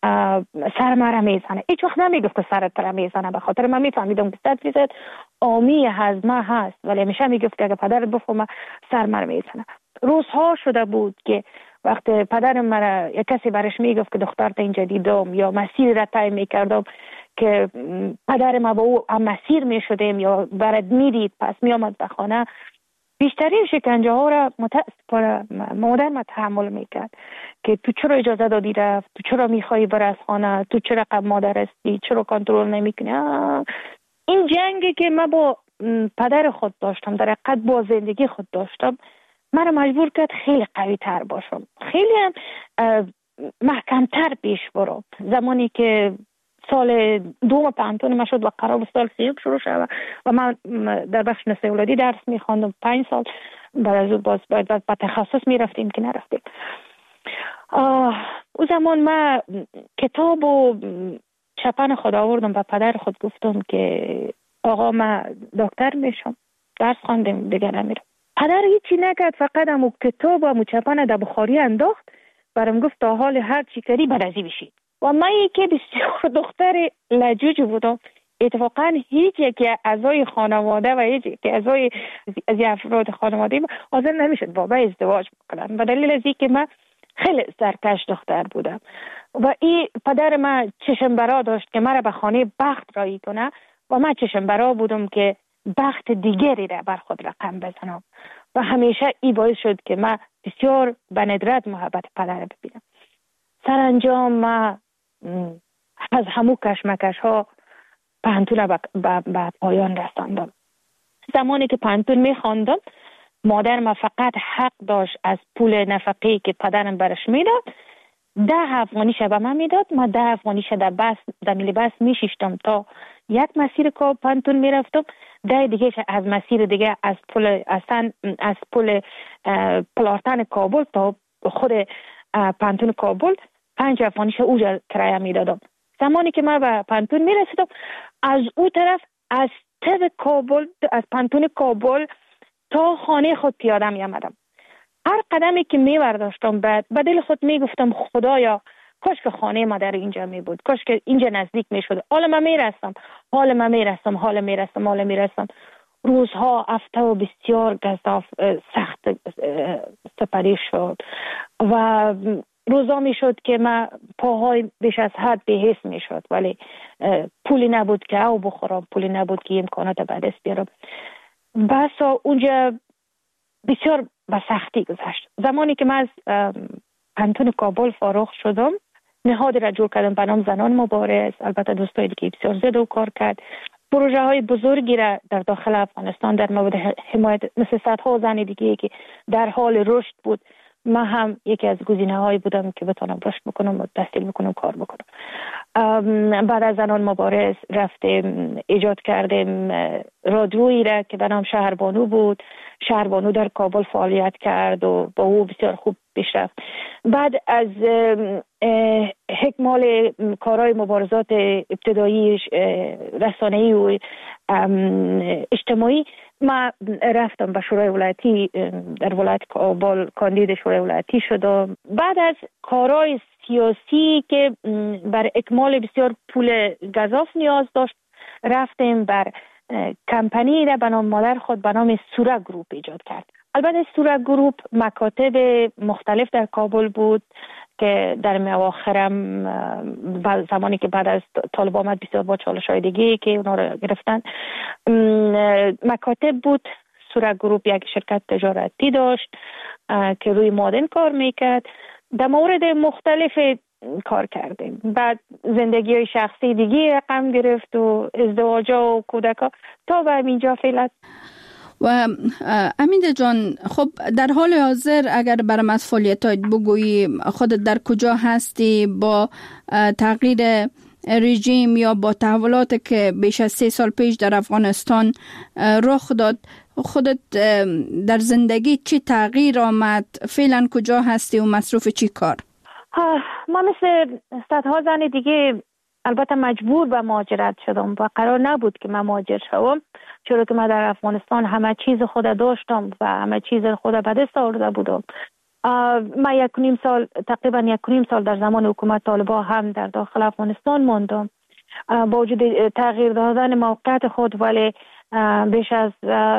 سر مرا میزنه، هیچ وقت نمیگفت که سرت را میزنه، به خاطر من میفهمیدم که 100% آمی هضمه هست، ولی همیشه میگفت که اگر پدرت بفهمه سر مرا میزنه. روزها شده بود که وقتی پدرم مرا یک کسی برش میگفت که دخترت اینجا دیدم یا مسیر را طی میکردم که پدر ما با او هم مسیر میشدیم یا برد میدید پس میامد به خانه، بیشترین شکنجه ها را متاسفانه مادر ما تحمل میکرد که تو چرا اجازه دادی رفت، تو چرا میخوایی بر از خانه، تو چرا قبل مادر هستی، چرا کنترل نمیکنی. این جنگی که من با پدر خود داشتم، در حقیقت با زندگی خود داشتم، من مجبور کرد خیلی قوی تر باشم، خیلی هم محکمتر پیش برم. زمانی که سال دوم پنتون ما شد و قرار سال سیوم شروع شد و من در بخش نسل اولادی درس میخواندم 5 سال، بعد از اون باز باید به تخصص میرفتیم که نرفتیم. او زمان من کتاب و چپن خود آوردم و پدر خود گفتم که آقا من دکتر میشم، درس خواندم دیگه نمیرم. پدر هیچی نکرد، فقط همو کتاب و همو چپن در بخاری انداخت، برام گفت تا حال هر چی کردی برازی بشید. و من که بسیار دختر لجوج بودم، اتفاقا هیچ یک اعضای خانواده و هیچ یک اعضای از افراد خانواده حاضر نمیشد با من ازدواج بکنن، به دلیل از اینکه من خیلی سرکش دختر بودم و این پدر من چشم برا داشت که مرا به خانه بخت رایی کنه و من چشم برا بودم که بخت دیگری را بر خود رقم بزنم و همیشه این باعث شد که من بسیار به ندرت محبت پدر ببینم. سرانجام من از همو کشمکش ها پانتون به پایان رساندم. زمانی که پانتون میخواندم مادر ما فقط حق داشت از پول نفقه‌ای که پدرم برش میداد 10 افغانی به من میداد. ما 10 افغانی در میلی بس میشیشتم تا یک مسیر که پانتون میرفتم، 10 دیگه از مسیر دیگه از پل پلارتن کابل تا خود پانتون کابل 5 افغانی اوجا کرایه میدادم. زمانی که من به پانتون میرسیدم از او طرف از کابل، از پانتون کابل تا خانه خود پیاده می آمدم. هر قدمی که می برداشتم به دل خود می گفتم خدایا کاش که خانه ما در اینجا می بود، کاش که اینجا نزدیک می شد. حالا من می رسم. روزها هفته و بسیار گزاف سخت سپری شد و روزا می شد که من پاهای بیش از حد بی‌حس می شد، ولی پولی نبود که او بخورم، پولی نبود که امکانات به دست بیارم. بسا اونجا بسیار به سختی گذشت. زمانی که من از پانتون کابل فارغ شدم نهادی را جور کردم به نام زنان مبارز. البته دوستای دیگه بسیار زیاد و کار کرد. پروژه های بزرگی را در داخل افغانستان در مورد حمایت مثل صدها زن دیگه که در حال رشد بود، من هم یکی از گزینه‌هایی بودم که بتونم رشد بکنم و تحصیل بکنم، کار بکنم. بعد از زنان مبارز رفتیم ایجاد کردیم رادیویی را که به نام شهربانو بود. شهربانو در کابل فعالیت کرد و با او بسیار خوب پیش رفت. بعد از اکمال کارهای مبارزات ابتدایی رسانه‌ای و اجتماعی ما رفتم به شورای ولایتی در ولایت کابل کاندید شورای ولایتی شدم. بعد از کارهای سیاسی که بر اکمال بسیار پول گزاف نیاز داشت رفتیم بر کمپانی را به نام مادر خود به نام سوره گروپ ایجاد کرد. البته سوره گروپ مکاتب مختلف در کابل بود که در اواخرم زمانی که بعد از طالب آمد بسیار با چالش‌های دیگه که اونا رو گرفتن مکاتب بود. سوره گروپ یک شرکت تجارتی داشت که روی مادن کار میکرد. در مورد مختلف کار کردیم. بعد زندگی های شخصی دیگه رقم گرفت و ازدواجا و کودکا تا به اینجا فعلا. و امیده جان، خب در حال حاضر اگر برام از فعالیتات بگویی، خودت در کجا هستی با تغییر رژیم یا با تحولاتی که بیش از 3 سال پیش در افغانستان رخ داد، خودت در زندگی چی تغییر آمد؟ فعلا کجا هستی و مصروف چی کار؟ ما مثل صدها زن دیگه البته مجبور به مهاجرت شدم و قرار نبود که من مهاجر شوم، چرا که من در افغانستان همه چیز خود داشتم و همه چیز خود به دست آورده بودم. من تقریبا 1.5 سال در زمان حکومت طالبان هم در داخل افغانستان ماندم. با وجود تغییر دادن موقعیت خود ولی بیش از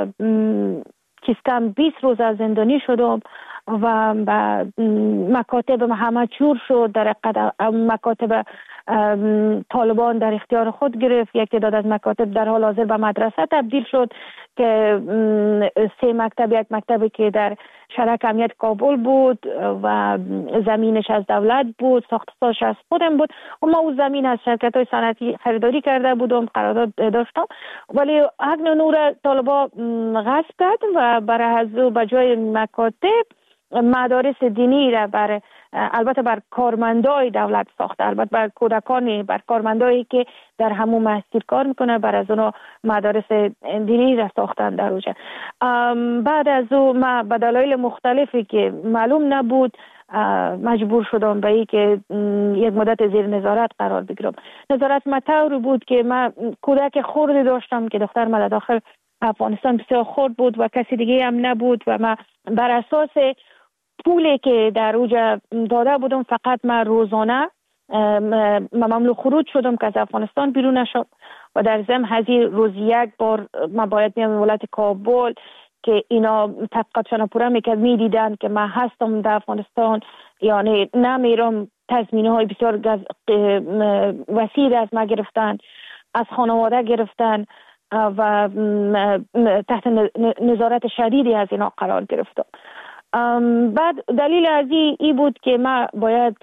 کم 20 روز از زندانی شدم و مکاتب همه چور شد. در مکاتب طالبان در اختیار خود گرفت. یک تعداد از مکاتب در حال حاضر به مدرسه تبدیل شد که 3 مکتب، یک مکتبی که در شرک امنیت کابل بود و زمینش از دولت بود، ساختش از خودم بود و ما او زمین از شرکت های صنعتی خریداری کرده بودم، قرارداد داشتم، ولی حق نور طالبان غصب کرد و برای از به جای مکاتب مدارس دینی را البته بر کارمندای دولت ساخته، البته بر کودکانی، بر کارمندایی که در همون مسجد کار میکنه، بر از اونا مدارس دینی را ساختن در اوجه. بعد از او ما به دلایل مختلفی که معلوم نبود مجبور شدم به این که یک مدت زیر نظارت قرار بگیرم. نظارت مطور بود که من کودک خردی داشتم که دختر من داخل افغانستان بسیار خرد بود و کسی دیگه هم نبود و من بر اساس پولی که در اوجا داده بودم فقط من روزانه ممنوع خروج شدم که از افغانستان بیرون نشم و در ضمن هزینه روز یک بار من باید میام ولایت کابل که اینا تحقیقاتشان پورا میدیدن که من هستم در افغانستان، یعنی نمیرم. تضمینه های بسیار وسیع از ما گرفتن، از خانواده گرفتن. و تحت نظارت شدیدی از اینا قرار گرفتم. بعد دلیل از این بود که ما باید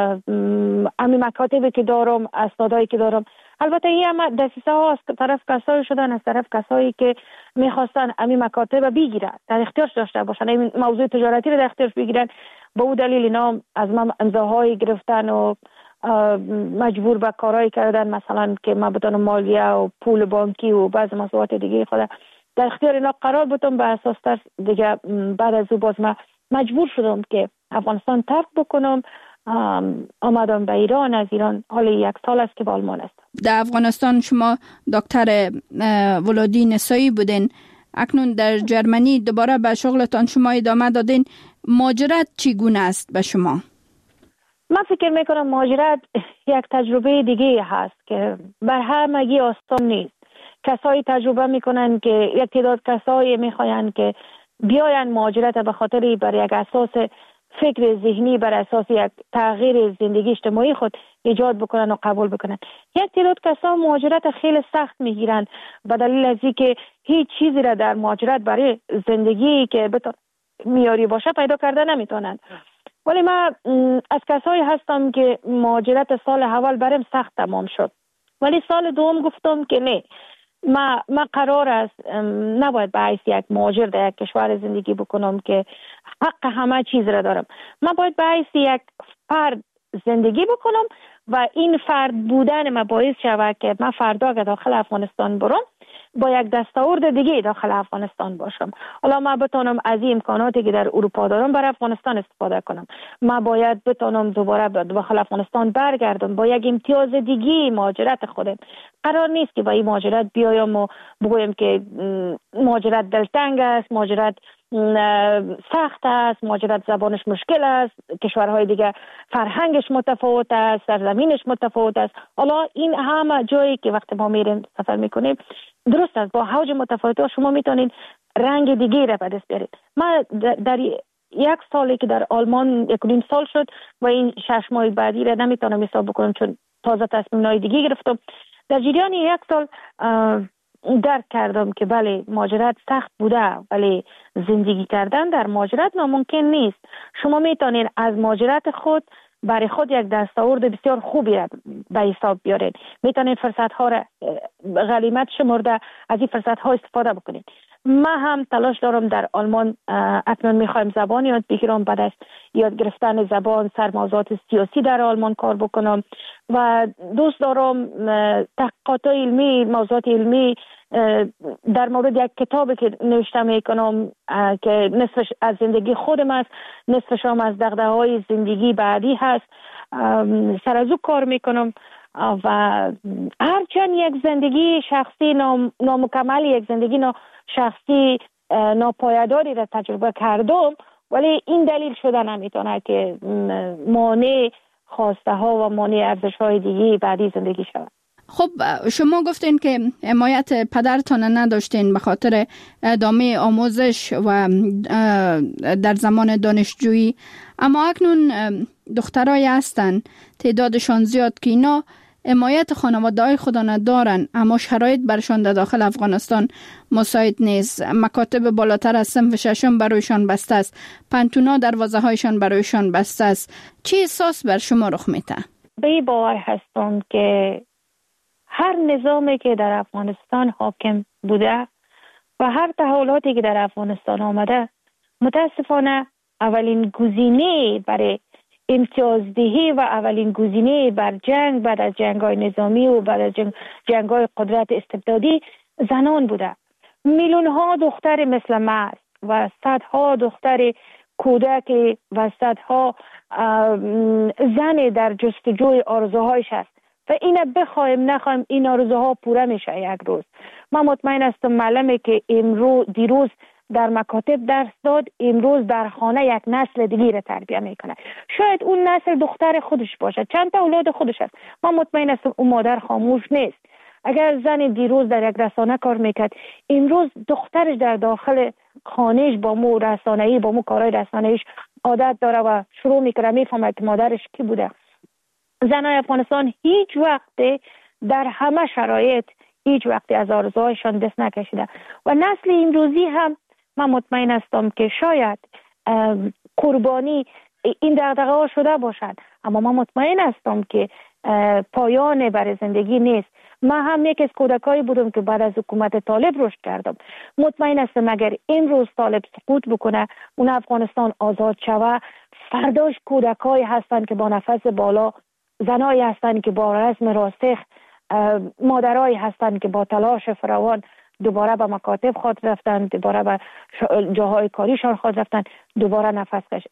امی مکاتبی که دارم، اسنادایی که دارم، البته این هم دسیسه ها از طرف کسایی شدن، از طرف کسایی که میخواستن امی مکاتب بگیرن، در اختیارش داشته باشن، این موضوع تجارتی رو در اختیارش بگیرن. به اون دلیل اینا از من امضاهایی گرفتن و مجبور به کارهایی کردن، مثلا که من بتونم مالیه و پول بانکی و بعض مسئولیت دیگه خود در اختیار اینا قرار بدم. به اساس تر دیگه بعد از او باز من مجبور شدم که افغانستان ترک بکنم. آمدم به ایران. از ایران حالا 1 سال است که به آلمان هستم. در افغانستان شما دکتر ولادی نسایی بودین، اکنون در جرمنی دوباره به شغلتان شما ادامه دادین. مهاجرت چگونه است به شما؟ من فکر میکنم مهاجرت یک تجربه دیگه هست که بر همگی آسان نیست. کسایی تجربه میکنن که یک تعداد کسایی میخواین که بیاین مهاجرت به خاطر بر یک اساس فکر ذهنی، بر اساس یک تغییر زندگی اجتماعی خود ایجاد بکنن و قبول بکنن. یک تعداد کسا مهاجرت خیلی سخت میگیرن به دلیل از اینکه هیچ چیزی را در مهاجرت برای زندگی که میاری باشه پیدا کرده نمیتونن. ولی من از کسایی هستم که مهاجرت سال اول برام سخت تمام شد، ولی سال دوم گفتم که نه، من قرار است نباید به حیث یک مهاجر در یک کشور زندگی بکنم که حق همه چیز را دارم. من باید به حیث یک فرد زندگی بکنم و این فرد بودن من باعث شود که من فردا اگر داخل افغانستان برم با یک دستاورد دیگه داخل افغانستان باشم. حالا من بتونم از این امکاناتی که در اروپا دارم برای افغانستان استفاده کنم. من باید بتونم دوباره داخل افغانستان برگردم با یک امتیاز دیگه مهاجرت خودم. قرار نیست که با این مهاجرت بیایم و بگویم که مهاجرت دلتنگ است، مهاجرت سخت است، مهاجرت زبانش مشکل است، کشورهای دیگه فرهنگش متفاوت است، سرزمینش متفاوت است. حالا این همه جایی که وقتی ما میریم سفر میکنیم درست است، با حوج متفاوت شما میتونید رنگ دیگه را به دست بیارید. من در 1 سالی که در آلمان 1.5 سال شد و این 6 ماه بعدی را نمیتونم حساب بکنم چون تازه تصمیم‌های دیگه گرفتم. در جریان 1 سال درک کردم که بله مهاجرت سخت بوده، ولی زندگی کردن در مهاجرت ناممکن نیست. شما میتونید از مهاجرت خود برای خود یک دستاورد بسیار خوبی را به حساب بیارید. میتونید فرصت ها را غنیمت شمرده از این فرصت ها استفاده بکنید. من هم تلاش دارم در آلمان اکنون میخوایم زبان یاد بگیرم، بعد از یاد گرفتن زبان سرموضوعات سیاسی در آلمان کار بکنم و دوست دارم تحقیقات علمی، موضوعات علمی در مورد یک کتابی که نوشته میکنم که نصفش از زندگی خودم است، نصفش هم از دغدغه‌های زندگی بعدی هست، سر از او کار میکنم و هرچند یک زندگی شخصی نامکمل، یک زندگی شخصی ناپایداری را تجربه کردم، ولی این دلیل شده نمیتونه که مانع خواسته ها و مانع ارزش های دیگه بعدی زندگی شود. خب شما گفتین که حمایت پدرتان نداشتین به خاطر ادامه آموزش و در زمان دانشجویی، اما اکنون دخترای هستن تعدادشان زیاد که اینا حمایت خانواده‌های خود ندارن، اما شرایط برشان در داخل افغانستان مساعد نیست. مکاتب بالاتر از صنف 6 برایشان بسته است، پنتونا دروازه‌هایشان برایشان بسته است. چه احساس بر شما رخ میده؟ به این باور هستم که هر نظامی که در افغانستان حاکم بوده و هر تحولاتی که در افغانستان آمده، متاسفانه اولین گزینه برای امتیازدهی و اولین گزینه بر جنگ بعد از جنگ‌های نظامی و بعد از جنگ‌های قدرت استبدادی زنان بوده. میلیون‌ها دختر مثل من و صدها دختر کودک و صدها زن در جستجوی آرزوهایش است و اینه بخوایم نخوایم این آرزوها پوره میشه یک روز. من مطمئن هستم معلمی که دیروز در مکاتب درس داد، امروز در خانه یک نسل دیگه را تربیت میکنه. شاید اون نسل دختر خودش باشه، چند تا اولاد خودش هست. من مطمئن هستم اون مادر خاموش نیست. اگر زن دیروز در یک رسانه کار میکرد، امروز دخترش در داخل خانهش با مو رسانه‌ای، با مو کارهای رسانه‌ایش عادت داره و شروع میکنه میفهمه که مادرش کی بوده. زنای افغانستان هیچ وقت در همه شرایط هیچ وقت از آرزوهایشان دست نکشیده و نسل امروزی هم من مطمئن هستم که شاید قربانی این دغدغه ها شده باشد، اما من مطمئن هستم که پایان برای زندگی نیست. من هم یک از کودکایی بودم که بعد از حکومت طالب رشد کردم. مطمئن هستم اگر امروز طالب سقوط بکنه، اون افغانستان آزاد شود، فرداش کودکایی هستند که با نفس بالا، زنایی هستند که با رسم راسخ، مادرایی هستند که با تلاش فراوان دوباره به مکاتب خود رفتن، دوباره به جاهای کاریشان خود رفتن، دوباره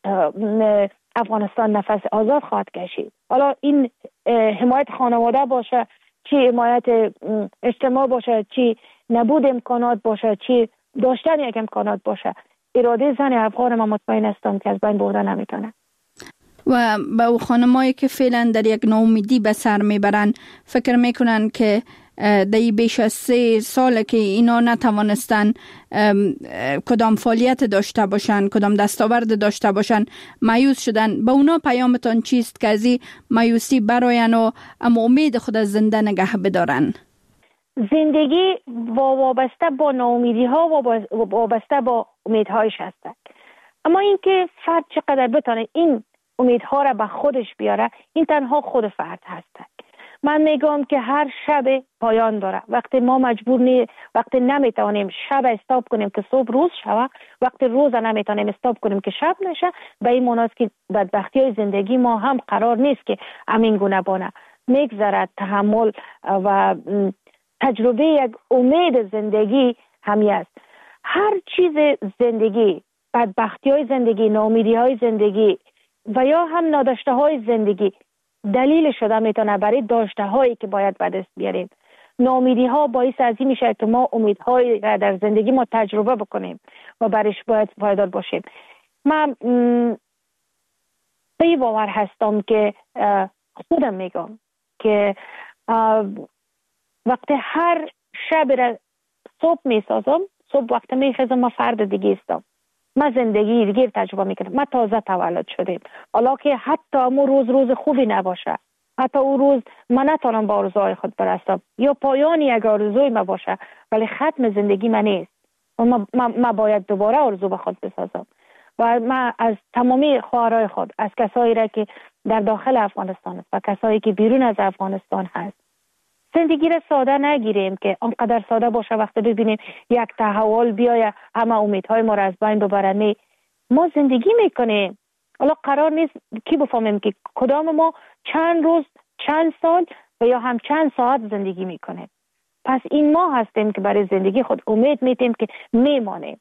افغانستان نفس آزاد خواهد کشید. حالا این حمایت خانواده باشه، چی حمایت اجتماع باشه، چی نبود امکانات باشه، چی داشتن یک امکانات باشه، اراده زن افغان من مطمئن هستم که از بین برده نمیتونه. و به او خانمایی که فعلا در یک ناامیدی به سر میبرن، فکر میکنن که در بیش از 3 سال که اینا نتوانستن کدام فعالیت داشته باشن، کدام دستاورد داشته باشن، مایوس شدن. به اونا پیامتان چیست که از این مایوسی براین و اما امید خود از زنده نگه بدارن؟ زندگی وابسته با ناامیدی ها و وابسته با امیدهایش هستند، اما اینکه فرد چقدر بتونه این امیدها را به خودش بیاره، این تنها خود فرد هستند. من میگم که هر شب پایان داره. وقتی ما وقتی نمیتونیم شب استاپ کنیم که صبح روز شود، وقتی روز نمیتونیم استاپ کنیم که شب نشه، به این معناست که بدبختی های زندگی ما هم قرار نیست که همین گونه بانه. میگذرد تحمل و تجربه یک امید زندگی همی است. هر چیز زندگی، بدبختی های زندگی، ناامیدی های زندگی و یا هم ناداشته های زندگی دلیل شده میتونه برای داشته هایی که باید به دست بیاریم. ناامیدی ها باعث از این میشه که ما امیدهایی را در زندگی ما تجربه بکنیم و برش باید پایدار باشیم. من به باور هستم که خودم میگم که وقتی هر شب را صبح میسازم، صبح وقتی میخیزم ما فرد دیگه استم، ما زندگی دیگه تجربه میکنم. ما تازه تولد شدیم، حالا که حتی امو روز خوبی نباشه، حتی اون روز من نتونم با آرزوهای خود برسم یا پایانی یک آرزوی ما باشه، ولی ختم زندگی من نیست و ما باید دوباره آرزو به خود بسازم. و من از تمامی خواهرای خود، از کسایی را که در داخل افغانستان است و کسایی که بیرون از افغانستان هست، زندگی را ساده نگیریم که آنقدر ساده باشه وقتی ببینیم یک تحول بیایه همه امیدهای ما را از بین ببره. نه، ما زندگی میکنیم. حالا قرار نیست کی بفهمیم که کدام ما چند روز، چند سال و یا هم چند ساعت زندگی میکنیم. پس این ما هستیم که برای زندگی خود امید میتیم که میمانیم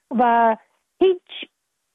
و هیچ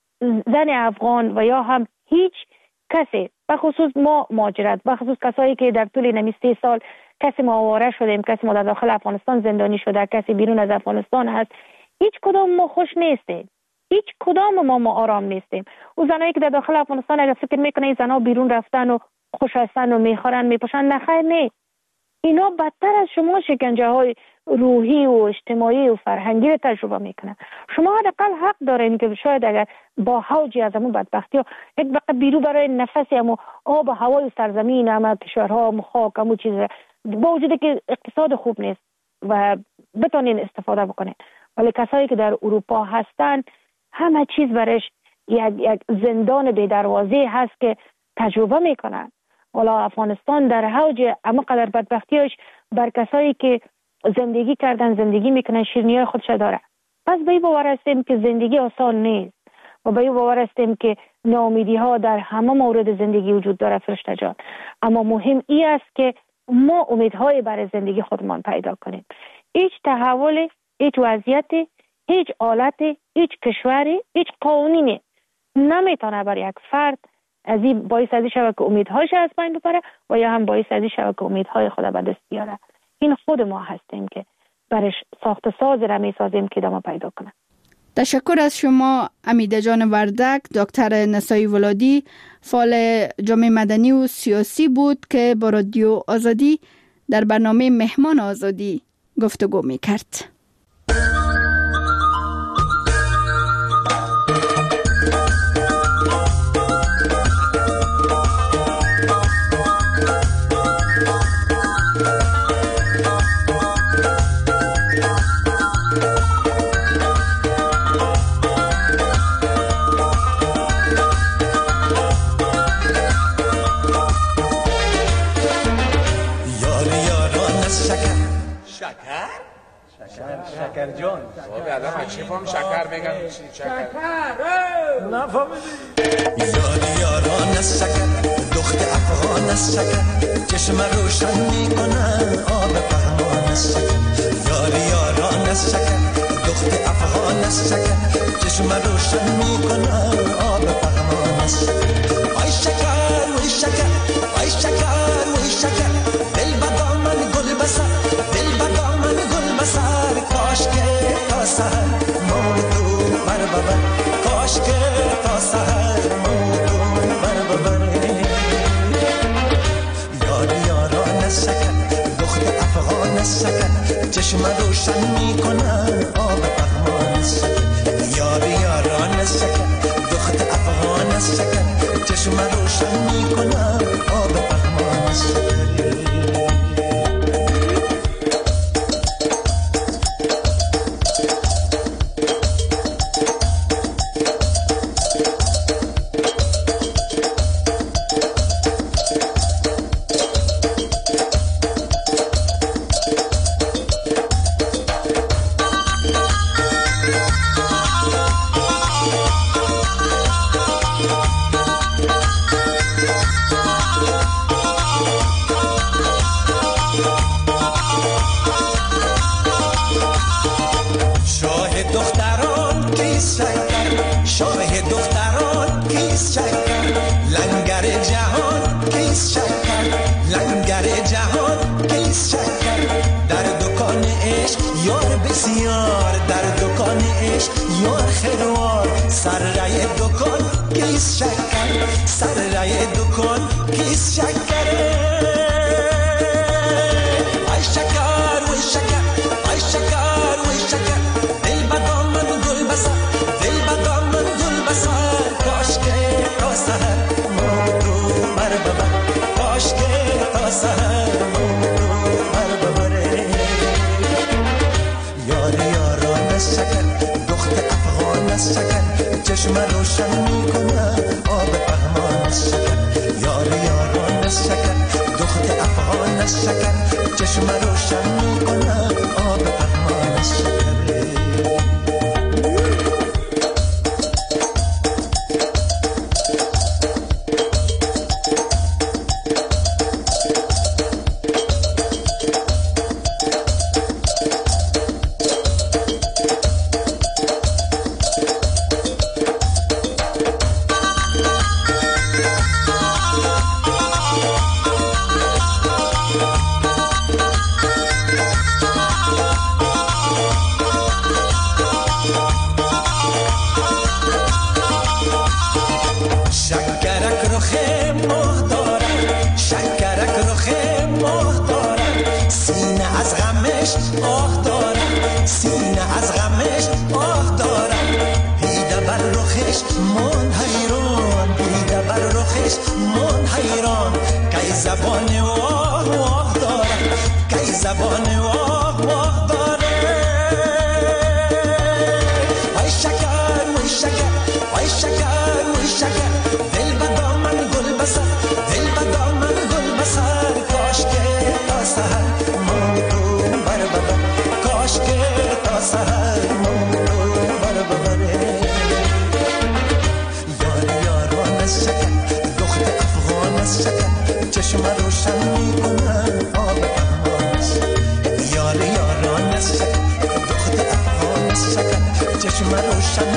زن افغان و یا هم هیچ کسی، بخصوص ما مهاجرت، بخصوص کسایی که در طول نمی 3 سال کسی ما آواره شدیم، کسی ما در داخل افغانستان زندانی شده، کسی بیرون از افغانستان هست، هیچ کدام ما خوش نیستیم، هیچ کدام ما آرام نیستیم. او زنایی که در داخل افغانستان اگر فکر میکنه این زنها بیرون رفتن و خوش هستن و میخورن میپوشن، نخیر نیست. اینا بدتر از شما شکنجه های روحی و اجتماعی و فرهنگی رو تجربه میکنن. شما حداقل حق دارین که شاید اگر با حوجی از همون بدبختی ها یک وقت بیرو برای نفسی همون آب و هوای سرزمین، همه کشورها، همون خاک، همون چیز، با وجود که اقتصاد خوب نیست و بتونین استفاده بکنین، ولی کسایی که در اروپا هستن همه چیز برش یک زندان بی دروازه هست که تجربه میکنن. والا افغانستان در حوج اما قدر بدبختیش بر کسایی که زندگی کردن، زندگی میکنن، شیرینی‌های خودش داره. پس به این باور هستیم که زندگی آسان نیست و به این باور هستیم که ناامیدی ها در همه مورد زندگی وجود داره فرشته جان، اما مهم این است که ما امیدهای برای زندگی خودمان پیدا کنیم. هیچ تحول، هیچ وضعیت، هیچ حالت، هیچ کشوری، هیچ قانونی نمیتونه برای یک فرد از این باعث ازی شود که امیدهایش از بین ببره و یا هم باعث ازی شود که امیدهای خود به دست بیاره. این خود ما هستیم که برش ساخت ساز را میسازیم که ادامه پیدا کنه. تشکر از شما امیده جان وردک. دکتر نسایی ولادی فعال جامعه مدنی و سیاسی بود که با رادیو آزادی در برنامه مهمان آزادی گفتگو میکرد. شفام شکر میگن شکر نفهمیدی یاری یاران از شکر دخت افغان از شکر چشم روشن میکنن آب پهمان از شکر یاری یاران از شکر دخت افغان از شکر چشم روشن میکنن آب پهمان از شکر وای شکر وای شکر وای شکر وای شکر دل بدامن گل بسر دل بدامن گل بسر کاش که تا سحر موتو بر ببر کاش که تا سحر موتو بر ببر یاری یاران از شکر دخت افغان از شکر چشم روشن میکنن آب پهمان از شکر یاری یاران از شکر دخت افغان از شکر چشم روشن میکنن آب پهمان از شکر چشم روشن